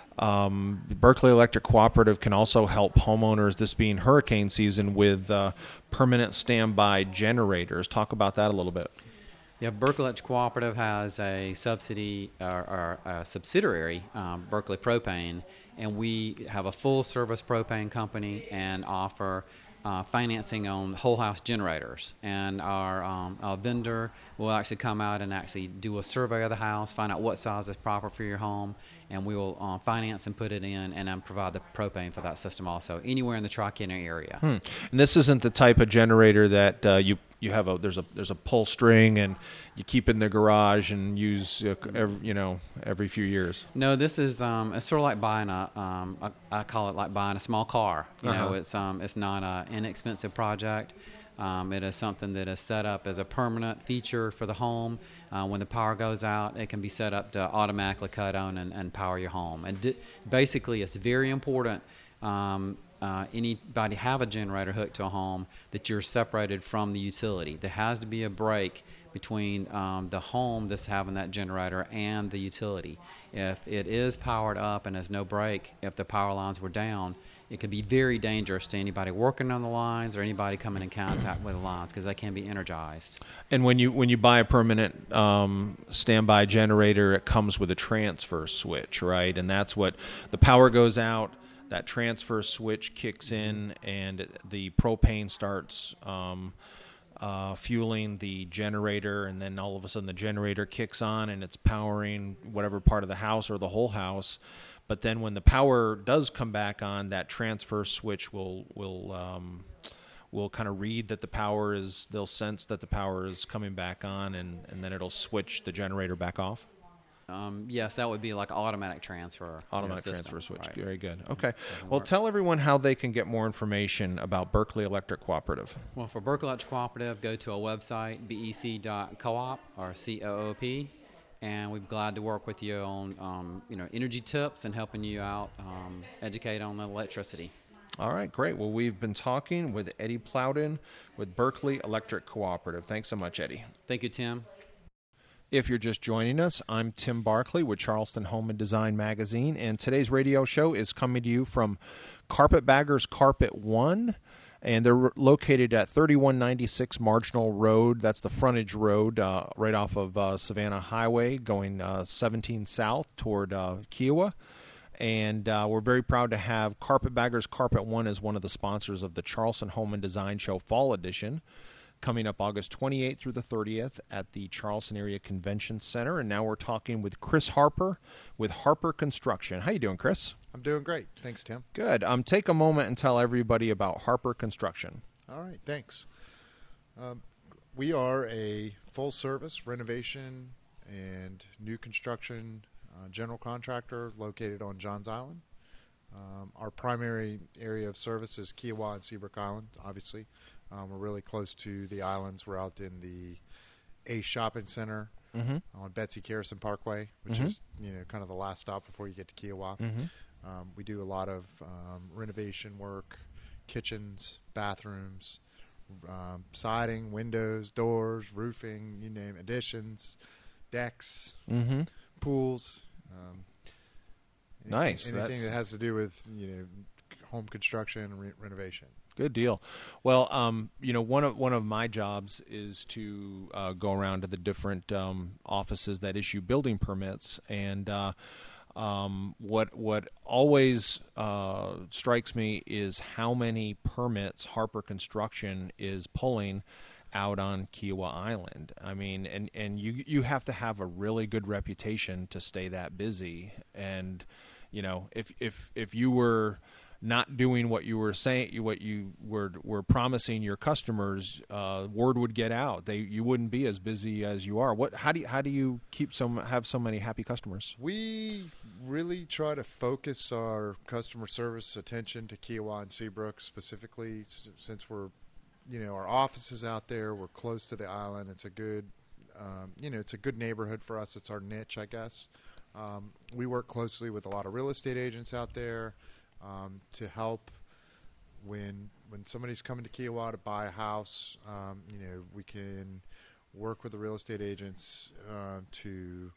um, Berkeley Electric Cooperative can also help homeowners, this being hurricane season, with uh, permanent standby generators. Talk about that a little bit. Yeah, Berkeley Electric Cooperative has a subsidy or, or a subsidiary, um, Berkeley Propane, and we have a full-service propane company and offer Uh, financing on whole house generators, and our, um, our vendor will actually come out and actually do a survey of the house, find out what size is proper for your home, and we will uh, finance and put it in and um, provide the propane for that system also anywhere in the Tri-County area. Hmm. And this isn't the type of generator that uh, you you have a there's a there's a pull string and you keep in the garage and use uh, every, you know every few years. No, this is um, it's sort of like buying a um, a, I call it like buying a small car. You Uh-huh. know, it's um, it's not an inexpensive project. Um, it is something that is set up as a permanent feature for the home. Uh, when the power goes out, it can be set up to automatically cut on and, and power your home. And di- basically, it's very important. Um, Uh, anybody have a generator hooked to a home that you're separated from the utility. There has to be a break between um, the home that's having that generator and the utility. If it is powered up and there's no break, if the power lines were down, it could be very dangerous to anybody working on the lines or anybody coming in contact with the lines because they can be energized. And when you when you buy a permanent um, standby generator, it comes with a transfer switch, right? And that's what the power goes out. That transfer switch kicks in, and the propane starts um, uh, fueling the generator, and then all of a sudden the generator kicks on, and it's powering whatever part of the house or the whole house. But then when the power does come back on, that transfer switch will will um, will kind of read that the power is. They'll sense that the power is coming back on, and, and then it'll switch the generator back off. Um, yes, that would be like automatic transfer. Automatic you know, transfer system. switch. Right. Very good. Okay. Doesn't Well, work. tell everyone how they can get more information about Berkeley Electric Cooperative. Well, for Berkeley Electric Cooperative, go to our website, bec dot coop or C O O P, and we'd be glad to work with you on, um, you know, energy tips and helping you out, um, educate on electricity. All right, great. Well, we've been talking with Eddie Plowden with Berkeley Electric Cooperative. Thanks so much, Eddie. Thank you, Tim. If you're just joining us, I'm Tim Barkley with Charleston Home and Design Magazine, and today's radio show is coming to you from Carpetbaggers Carpet One, and they're located at thirty-one ninety-six Marginal Road. That's the frontage road uh, right off of uh, Savannah Highway, going uh, seventeen south toward uh, Kiowa. And uh, we're very proud to have Carpetbaggers Carpet One as one of the sponsors of the Charleston Home and Design Show Fall Edition, coming up August twenty-eighth through the thirtieth at the Charleston Area Convention Center. And now we're talking with Chris Harper with Harper Construction. How you doing, Chris? I'm doing great. Thanks, Tim. Good. Um, take a moment and tell everybody about Harper Construction. All right, thanks. Um, we are a full-service renovation and new construction uh, general contractor located on Johns Island. Um, our primary area of service is Kiowa and Seabrook Island, obviously. Um, we're really close to the islands. We're out in the Ace Shopping Center Mm-hmm. on Betsy Carrison Parkway, which Mhm. is you know kind of the last stop before you get to Kiowa. Mm-hmm. Um, we do a lot of um, renovation work, kitchens, bathrooms, um, siding, windows, doors, roofing, you name it, additions, decks, Mm-hmm. pools. Um, anything- Nice. Anything That's- that has to do with you know home construction and re- renovation. Good deal. Well, um, you know, one of one of my jobs is to uh, go around to the different um, offices that issue building permits, and uh, um, what what always uh, strikes me is how many permits Harper Construction is pulling out on Kiowa Island. I mean, and, and you you have to have a really good reputation to stay that busy. And you know, if if if you were not doing what you were saying, what you were were promising your customers, uh, word would get out. They you wouldn't be as busy as you are. What? How do you, how do you keep some have so many happy customers? We really try to focus our customer service attention to Kiowa and Seabrook specifically, since we're, you know, our office is out there. We're close to the island. It's a good, um, you know, it's a good neighborhood for us. It's our niche, I guess. Um, we work closely with a lot of real estate agents out there. Um, to help when when somebody's coming to Kiowa to buy a house, um, you know, we can work with the real estate agents uh, to,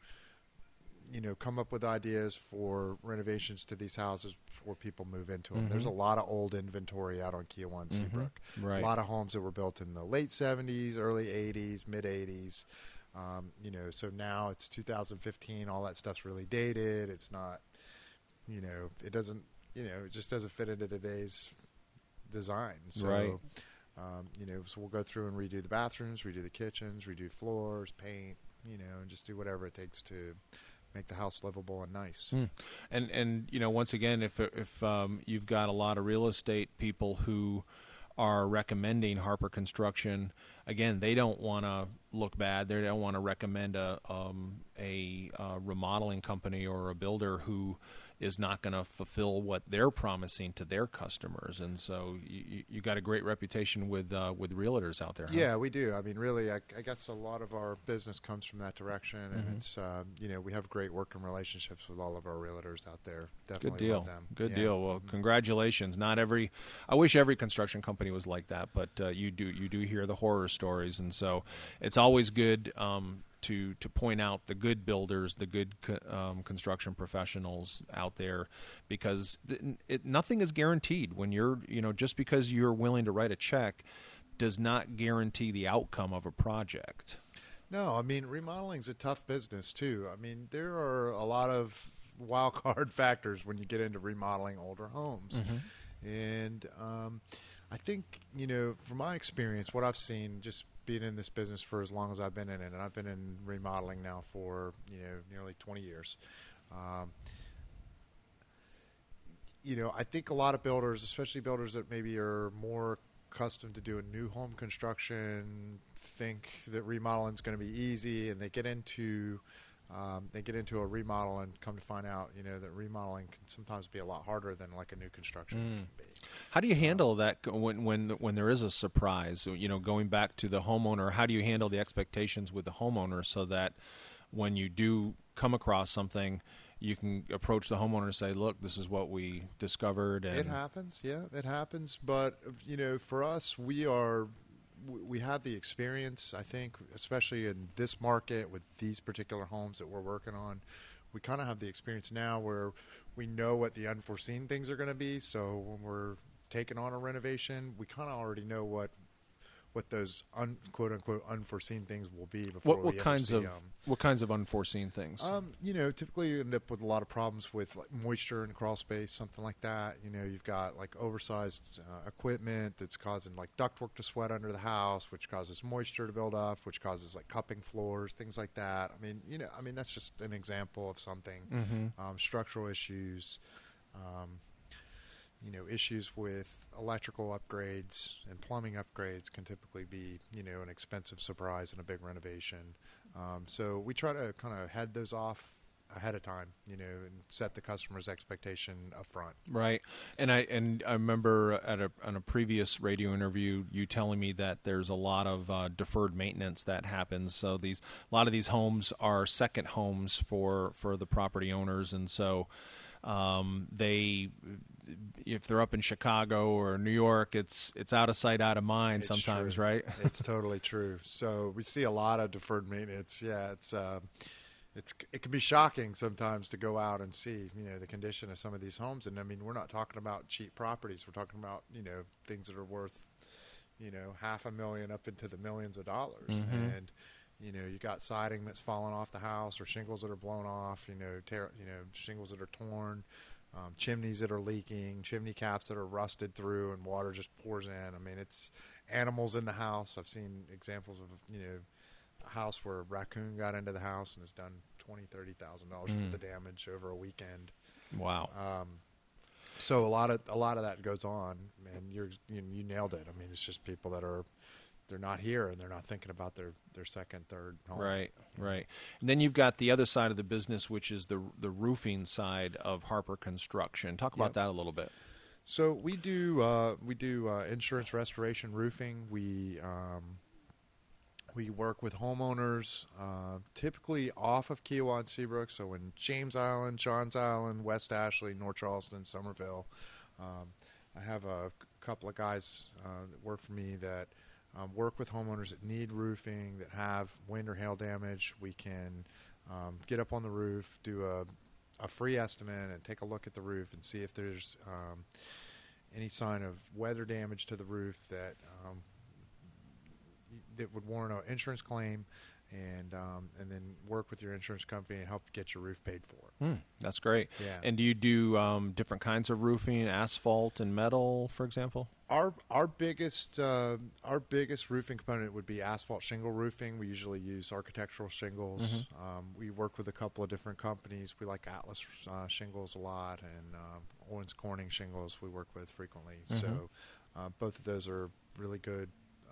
you know, come up with ideas for renovations to these houses before people move into them. Mm-hmm. There's a lot of old inventory out on Kiowa and Seabrook. Mm-hmm. Right. A lot of homes that were built in the late seventies, early eighties, mid eighties. Um, you know, so now it's two thousand fifteen. All that stuff's really dated. It's not, you know, it doesn't. You know, it just doesn't fit into today's design. So, right. um, you know, so we'll go through and redo the bathrooms, redo the kitchens, redo floors, paint, you know, and just do whatever it takes to make the house livable and nice. Mm. And, and you know, once again, if if um, you've got a lot of real estate people who are recommending Harper Construction, again, they don't want to look bad. They don't want to recommend a um, a uh, remodeling company or a builder who is not going to fulfill what they're promising to their customers. And so you, you got a great reputation with uh, with realtors out there. Huh? Yeah, we do. I mean, really, I, I guess a lot of our business comes from that direction, and Mm-hmm. it's um, you know, we have great working relationships with all of our realtors out there. Definitely Good deal. love them. Good Yeah. deal. Well, congratulations. Not every, I wish every construction company was like that, but uh, you do you do hear the horror stories, and so it's always good um, to to point out the good builders, the good co- um, construction professionals out there, because th- it, nothing is guaranteed. When you're, you know, just because you're willing to write a check does not guarantee the outcome of a project. No, I mean, remodeling's a tough business too. I mean, there are a lot of wild card factors when you get into remodeling older homes. Mm-hmm. And um, I think, you know, from my experience, what I've seen just being in this business for as long as I've been in it, and I've been in remodeling now for, you know, nearly twenty years. Um, you know, I think a lot of builders, especially builders that maybe are more accustomed to doing new home construction, think that remodeling is going to be easy, and they get into um, they get into a remodel and come to find out, you know, that remodeling can sometimes be a lot harder than like a new construction Mm. can be. How do you handle that g- when when when there is a surprise? You know, going back to the homeowner, how do you handle the expectations with the homeowner so that when you do come across something, you can approach the homeowner and say, "Look, this is what we discovered." And It happens, yeah, it happens. But you know, for us, we are we we have the experience. I think, especially in this market with these particular homes that we're working on, we kind of have the experience now where we know what the unforeseen things are going to be. So when we're taking on a renovation, we kind of already know what what those un, quote unquote unforeseen things will be before what what we ever kinds see of 'em. what kinds of unforeseen things? Um, you know, typically you end up with a lot of problems with like moisture and crawl space, something like that. You know, you've got like oversized uh, equipment that's causing like ductwork to sweat under the house, which causes moisture to build up, which causes like cupping floors, things like that. I mean, you know, I mean that's just an example of something. Mm-hmm. Um, structural issues. Um, You know, issues with electrical upgrades and plumbing upgrades can typically be, you know, an expensive surprise in a big renovation. Um, so we try to kind of head those off ahead of time, you know, and set the customer's expectation up front. Right, and I and I remember at a on a previous radio interview you telling me that there's a lot of uh, deferred maintenance that happens. So these a lot of these homes are second homes for for the property owners, and so um, they. If they're up in Chicago or New York, it's it's out of sight, out of mind It's sometimes, true. right? It's totally true. So we see a lot of deferred maintenance. Yeah, it's uh, it's it can be shocking sometimes to go out and see, you know, the condition of some of these homes. And I mean, we're not talking about cheap properties. We're talking about, you know, things that are worth, you know, half a million up into the millions of dollars. Mm-hmm. And, you know, you got siding that's fallen off the house, or shingles that are blown off, you know, tear, you know, shingles that are torn, um, chimneys that are leaking, chimney caps that are rusted through and water just pours in. I mean, it's animals in the house. I've seen examples of, you know, a house where a raccoon got into the house and has done twenty thousand dollars, thirty thousand dollars Mm. worth of damage over a weekend. Wow. Um, so a lot of a lot of that goes on, and you're you, you nailed it. I mean, it's just people that are they're not here and they're not thinking about their, their second, third home. Right, right. And then you've got the other side of the business, which is the the roofing side of Harper Construction. Talk about Yep. that a little bit. So we do uh, we do uh, insurance restoration roofing. We um, we work with homeowners, uh, typically off of Kiowa and Seabrook. So in James Island, Johns Island, West Ashley, North Charleston, Somerville. Um, I have a couple of guys uh, that work for me that um, work with homeowners that need roofing, that have wind or hail damage. We can um, get up on the roof, do a a free estimate, and take a look at the roof and see if there's um, any sign of weather damage to the roof that um, that would warrant an insurance claim, and um, and then work with your insurance company and help get your roof paid for. Hmm, that's great. Yeah. And do you do um, different kinds of roofing, asphalt and metal, for example? Our our biggest uh, our biggest roofing component would be asphalt shingle roofing. We usually use architectural shingles. Mm-hmm. Um, we work with a couple of different companies. We like Atlas uh, shingles a lot, and um, Owens Corning shingles we work with frequently. Mm-hmm. So uh, both of those are really good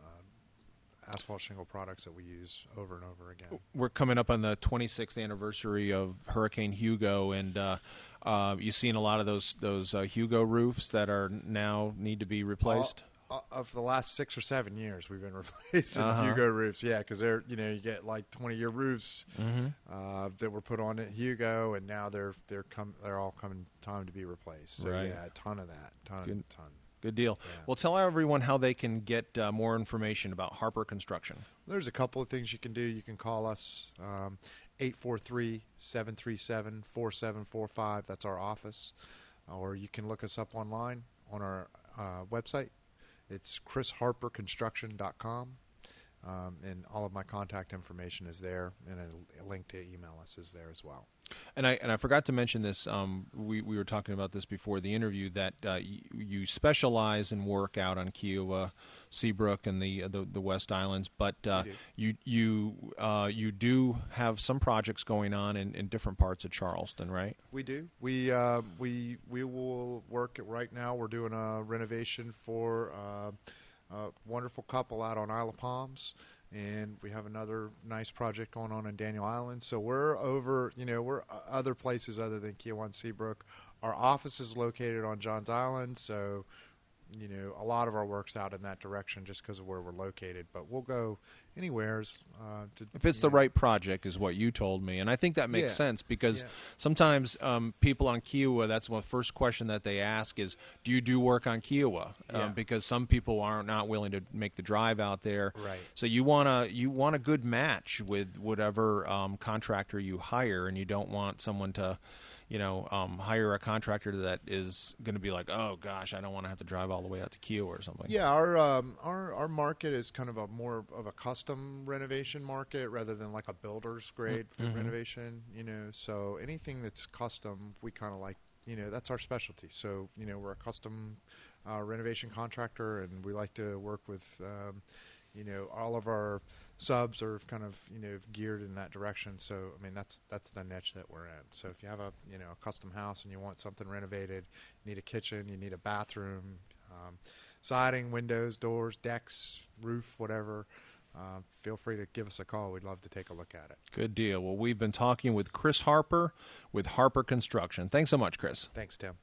uh, asphalt shingle products that we use over and over again. We're coming up on the twenty-sixth anniversary of Hurricane Hugo, and uh, uh, you've seen a lot of those those uh, Hugo roofs that are now need to be replaced. All, uh, of the last six or seven years, we've been replacing Uh-huh. Hugo roofs. Yeah, because they're you know you get like twenty year roofs Mm-hmm. uh, that were put on at Hugo, and now they're they're come they're all coming time to be replaced. So Right. yeah, a ton of that, ton, Good. ton. Good deal. Yeah. Well, tell everyone how they can get uh, more information about Harper Construction. There's a couple of things you can do. You can call us um, eight four three, seven three seven, four seven four five. That's our office. Or you can look us up online on our uh, website. It's chris harper construction dot com. Um, and all of my contact information is there, and a, a link to email us is there as well. And I and I forgot to mention this. Um, we we were talking about this before the interview that uh, you, you specialize in work out on Kiowa, Seabrook, and the the, the West Islands, but uh, you you uh, you do have some projects going on in, in different parts of Charleston, right? We do. We uh, we we will work it right now. We're doing a renovation for uh, a wonderful couple out on Isle of Palms, and we have another nice project going on in Daniel Island. So we're over, you know, we're other places other than Kiowa and Seabrook. Our office is located on Johns Island, so you know a lot of our work's out in that direction just because of where we're located. But we'll go anywheres. Uh, to, If it's you the know. right project, is what you told me, and I think that makes Yeah. sense because Yeah. sometimes um, people on Kiowa, that's the first question that they ask is, "Do you do work on Kiowa?" Yeah. Um, because some people are not willing to make the drive out there. Right. So you want to you want a good match with whatever um, contractor you hire, and you don't want someone to, you know, um, hire a contractor that is going to be like, "Oh gosh, I don't want to have to drive all the way out to Kiowa or something." Yeah, our um, our our market is kind of a more of a custom renovation market rather than like a builder's grade for Mhm. renovation. You know, so anything that's custom, we kind of like. You know, that's our specialty. So you know, we're a custom uh, renovation contractor, and we like to work with. Um, you know, all of our subs are kind of you know geared in that direction. So I mean, that's that's the niche that we're in. So if you have a you know a custom house and you want something renovated, you need a kitchen, you need a bathroom. Um, siding, windows, doors, decks, roof, whatever, uh, feel free to give us a call. We'd love to take a look at it. Good deal. Well, we've been talking with Chris Harper with Harper Construction. Thanks so much, Chris. Thanks, Tim.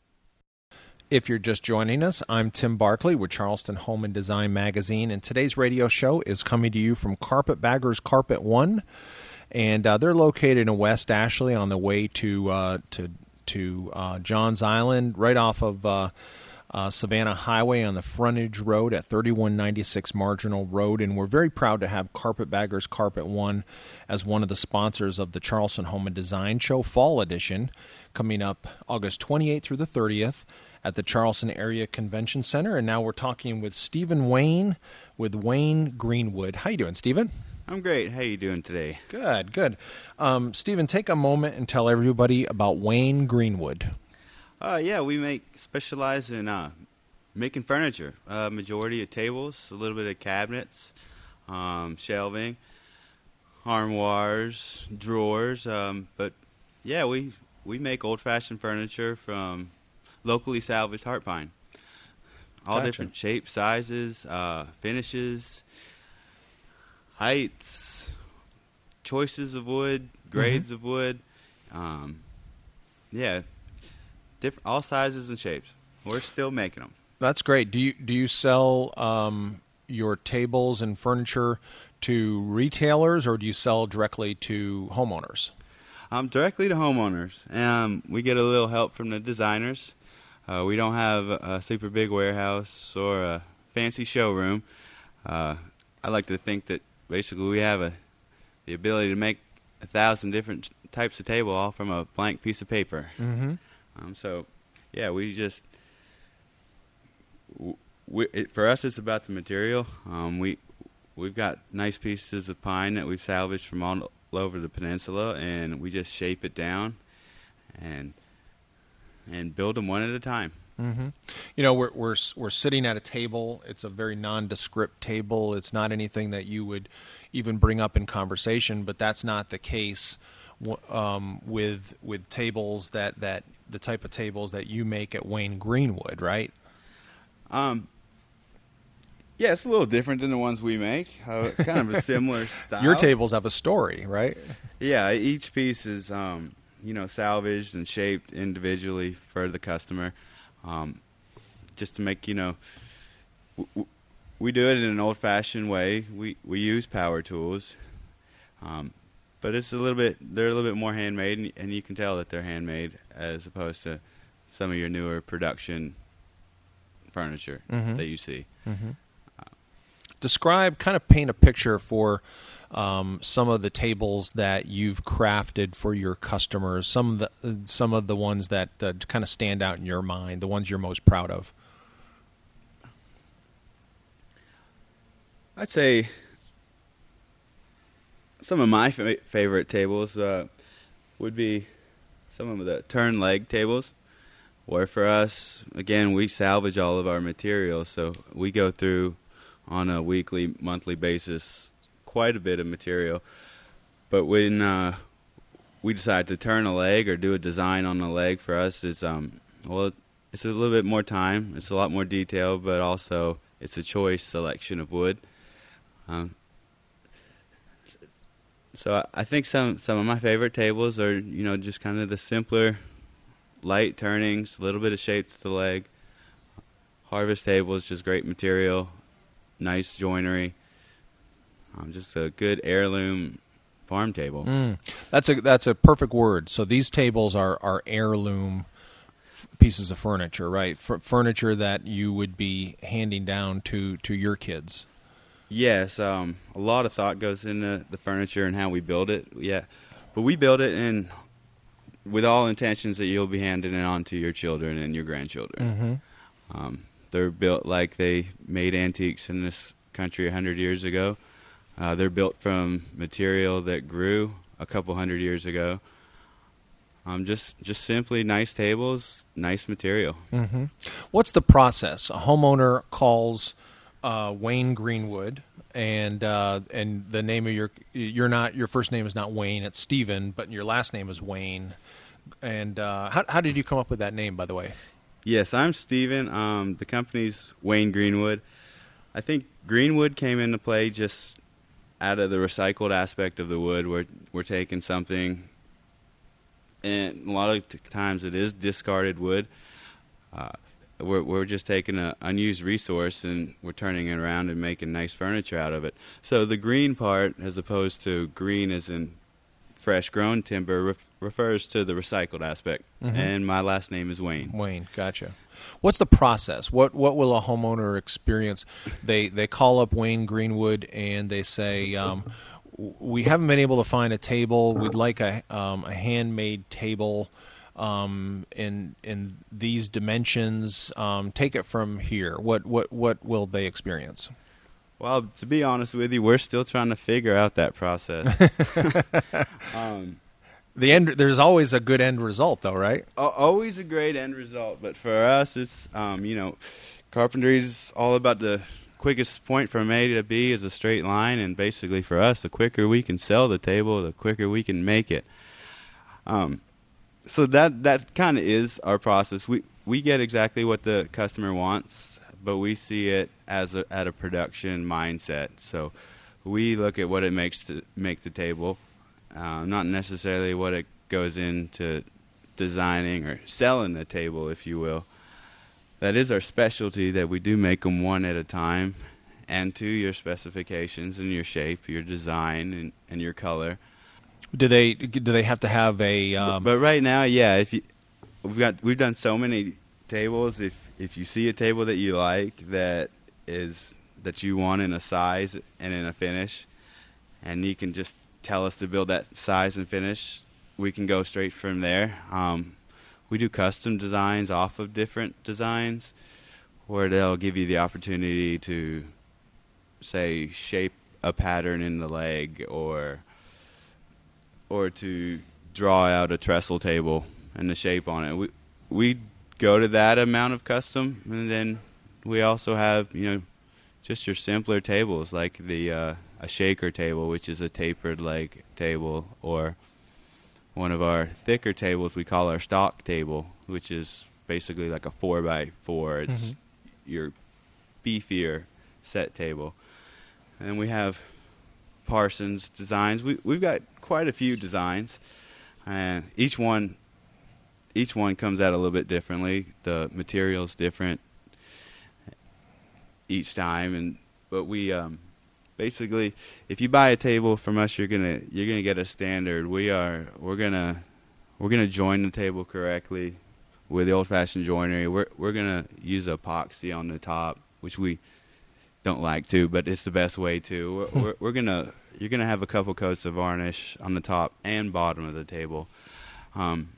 If you're just joining us, I'm Tim Barkley with Charleston Home and Design Magazine, and today's radio show is coming to you from Carpetbaggers Carpet One, and uh, they're located in West Ashley on the way to uh, to to uh, Johns Island, right off of uh, uh, Savannah Highway on the frontage road at thirty-one ninety-six Marginal Road. And we're very proud to have Carpetbaggers Carpet One as one of the sponsors of the Charleston Home and Design Show Fall Edition, coming up August twenty-eighth through the thirtieth at the Charleston Area Convention Center. And now we're talking with Stephen Wayne with Wayne Greenwood. How you doing, Stephen? I'm great. How you doing today? Good, good. Um, Stephen, take a moment and tell everybody about Wayne Greenwood. Uh, yeah, we make specialize in uh, making furniture. Uh, majority of tables, a little bit of cabinets, um, shelving, armoires, drawers. Um, but yeah, we we make old-fashioned furniture from locally salvaged heart pine. All Gotcha. different shapes, sizes, uh, finishes, heights, choices of wood, grades Mm-hmm. of wood. Um, yeah. Different, all sizes and shapes. We're still making them. That's great. Do you do you sell um, your tables and furniture to retailers, or do you sell directly to homeowners? Um, directly to homeowners. Um, we get a little help from the designers. Uh, we don't have a, a super big warehouse or a fancy showroom. Uh, I like to think that basically we have a the ability to make a thousand different types of table all from a blank piece of paper. Mm-hmm. Um, so, yeah, we just w- we, it, for us, it's about the material. Um, we we've got nice pieces of pine that we've salvaged from all over the peninsula, and we just shape it down and and build them one at a time. Mm-hmm. You know, we're we're we're sitting at a table. It's a very nondescript table. It's not anything that you would even bring up in conversation, but that's not the case um, with with tables that, that the type of tables that you make at Wayne Greenwood, right? Um, yeah, it's a little different than the ones we make. Uh, kind of a similar style. Your tables have a story, right? Yeah, each piece is um, you know salvaged and shaped individually for the customer, um, just to make you know. W- w- we do it in an old-fashioned way. We we use power tools. Um, But it's a little bit, they're a little bit more handmade, and, and you can tell that they're handmade as opposed to some of your newer production furniture Mhm. that you see. Mm-hmm. Describe, kind of paint a picture for um, some of the tables that you've crafted for your customers, some of the, some of the ones that uh, kind of stand out in your mind, the ones you're most proud of. I'd say some of my fa- favorite tables uh, would be some of the turn leg tables, where for us, again, we salvage all of our materials, so we go through on a weekly, monthly basis quite a bit of material. But when uh, we decide to turn a leg or do a design on a leg, for us, is um, well, it's a little bit more time, it's a lot more detail, but also it's a choice selection of wood. Um, So I, I think some, some of my favorite tables are, you know, just kind of the simpler, light turnings, a little bit of shape to the leg. Harvest table is just great material, nice joinery, um, just a good heirloom farm table. Mm. That's a that's a perfect word. So these tables are, are heirloom f- pieces of furniture, right? F- furniture that you would be handing down to, to your kids. Yes, um, a lot of thought goes into the furniture and how we build it. Yeah, but we build it in with all intentions that you'll be handing it on to your children and your grandchildren. Mm-hmm. Um, they're built like they made antiques in this country a hundred years ago. Uh, they're built from material that grew a couple hundred years ago. Um, just just simply nice tables, nice material. Mm-hmm. What's the process? A homeowner calls Uh, Wayne Greenwood, and uh, and the name of your you're not your first name is not Wayne, it's Stephen, but your last name is Wayne. And uh, how how did you come up with that name, by the way? Yes, I'm Stephen. Um, the company's Wayne Greenwood. I think Greenwood came into play just out of the recycled aspect of the wood. We're we're taking something, and a lot of t- times it is discarded wood. Uh, We're, we're just taking an unused resource and we're turning it around and making nice furniture out of it. So the green part, as opposed to green as in fresh grown timber, ref, refers to the recycled aspect. Mm-hmm. And my last name is Wayne. Wayne, gotcha. What's the process? What what will a homeowner experience? They they call up Wayne Greenwood and they say, um, we haven't been able to find a table. We'd like a um, a handmade table um, in in these dimensions. Um, take it from here. What what what will they experience? Well, to be honest with you, we're still trying to figure out that process. um, The end. There's always a good end result, though, right? Always a great end result, but for us, it's um, you know, carpentry is all about the quickest point from A to B is a straight line, and basically for us, the quicker we can sell the table, the quicker we can make it. Um, so that that kind of is our process. We we get exactly what the customer wants, but we see it as a, at a production mindset. So we look at what it makes to make the table. Uh, not necessarily what it goes into designing or selling the table, if you will. That is our specialty, that we do make them one at a time and to your specifications and your shape, your design, and, and your color. Do they do they have to have a? Um, but, but right now, yeah, if you, we've got we've done so many tables. If if you see a table that you like that is that you want in a size and in a finish, and you can just tell us to build that size and finish, we can go straight from there. Um, we do custom designs off of different designs where they'll give you the opportunity to, say, shape a pattern in the leg or or to draw out a trestle table and the shape on it. We we go to that amount of custom, and then we also have, you know, just your simpler tables like the uh, a shaker table, which is a tapered leg table, or one of our thicker tables we call our stock table, which is basically like a four by four. It's mm-hmm. your beefier set table. And we have Parsons designs. We we've got quite a few designs, and each one each one comes out a little bit differently. The material's different each time, and but we um, basically, if you buy a table from us, you're gonna you're gonna get a standard. We are we're gonna we're gonna join the table correctly with the old-fashioned joinery. We're we're gonna use epoxy on the top, which we don't like to, but it's the best way to. We're, we're, we're gonna you're gonna have a couple coats of varnish on the top and bottom of the table. Um,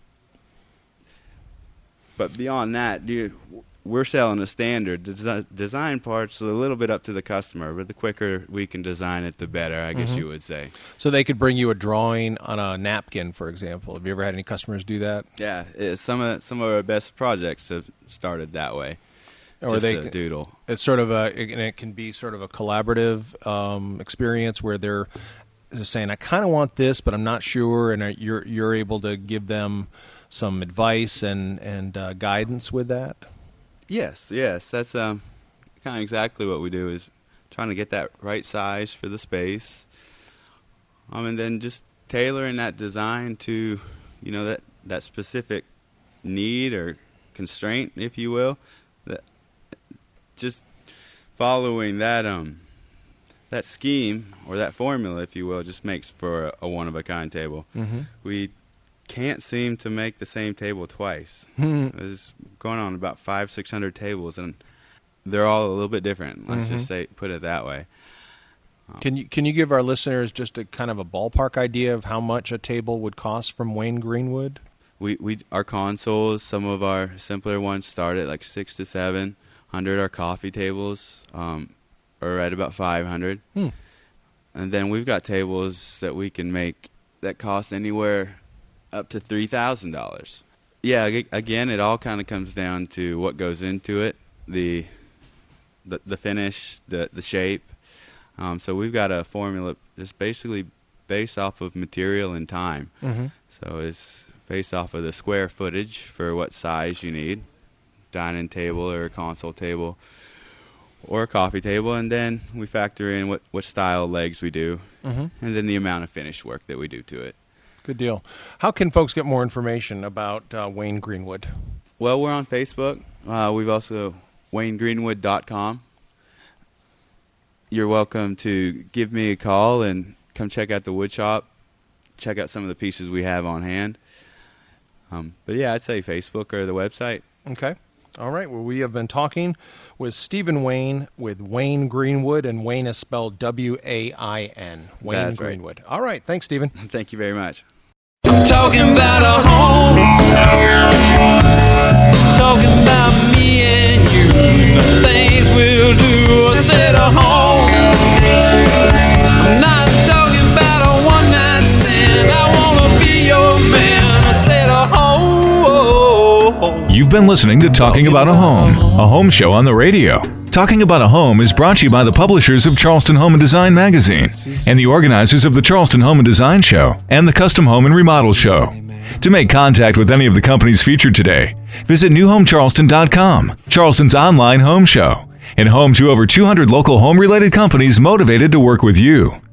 but beyond that, you. We're selling a standard. The des- design part's a little bit up to the customer, but the quicker we can design it, the better, I guess mm-hmm. you would say. So they could bring you a drawing on a napkin, for example. Have you ever had any customers do that? Yeah, it, some of some of our best projects have started that way. Or Just they a doodle. It's sort of a, and it can be sort of a collaborative um, experience where they're saying, "I kind of want this, but I'm not sure," and you're you're able to give them some advice and and uh, guidance with that. Yes, yes, that's um, kind of exactly what we do, is trying to get that right size for the space, um, and then just tailoring that design to, you know, that, that specific need or constraint, if you will. That just following that um, that scheme or that formula, if you will, just makes for a, a one-of-a-kind table. Mm-hmm. We can't seem to make the same table twice. There's going on about five, six hundred tables, and they're all a little bit different. Let's mm-hmm. just say, put it that way. Um, can you can you give our listeners just a kind of a ballpark idea of how much a table would cost from Wayne Greenwood? We we our consoles, some of our simpler ones start at like six to seven hundred. Our coffee tables um, are at about five hundred, hmm. and then we've got tables that we can make that cost anywhere up to three thousand dollars. Yeah, again, it all kind of comes down to what goes into it, the the, the finish, the the shape. Um, so we've got a formula that's basically based off of material and time. Mm-hmm. So it's based off of the square footage for what size you need, dining table or a console table or a coffee table, and then we factor in what, what style legs we do, mm-hmm. and then the amount of finish work that we do to it. Good deal. How can folks get more information about uh, Wayne Greenwood? Well, we're on Facebook. Uh, we've also wayne greenwood dot com. You're welcome to give me a call and come check out the wood shop, check out some of the pieces we have on hand. Um, but, yeah, I'd say Facebook or the website. Okay. All right. Well, we have been talking with Stephen Wayne with Wayne Greenwood, and Wayne is spelled W A I N. Wayne That's right. Greenwood. All right. Thanks, Stephen. Thank you very much. Talking about a home. Talking about me and you. The things we'll do. I said a home. I'm not talking about a one night stand. I wanna be your man. I said a home. You've been listening to Talking About a Home, a home show on the radio. Talking About a Home is brought to you by the publishers of Charleston Home and Design magazine and the organizers of the Charleston Home and Design Show and the Custom Home and Remodel Show. To make contact with any of the companies featured today, visit new home charleston dot com, Charleston's online home show, and home to over two hundred local home-related companies motivated to work with you.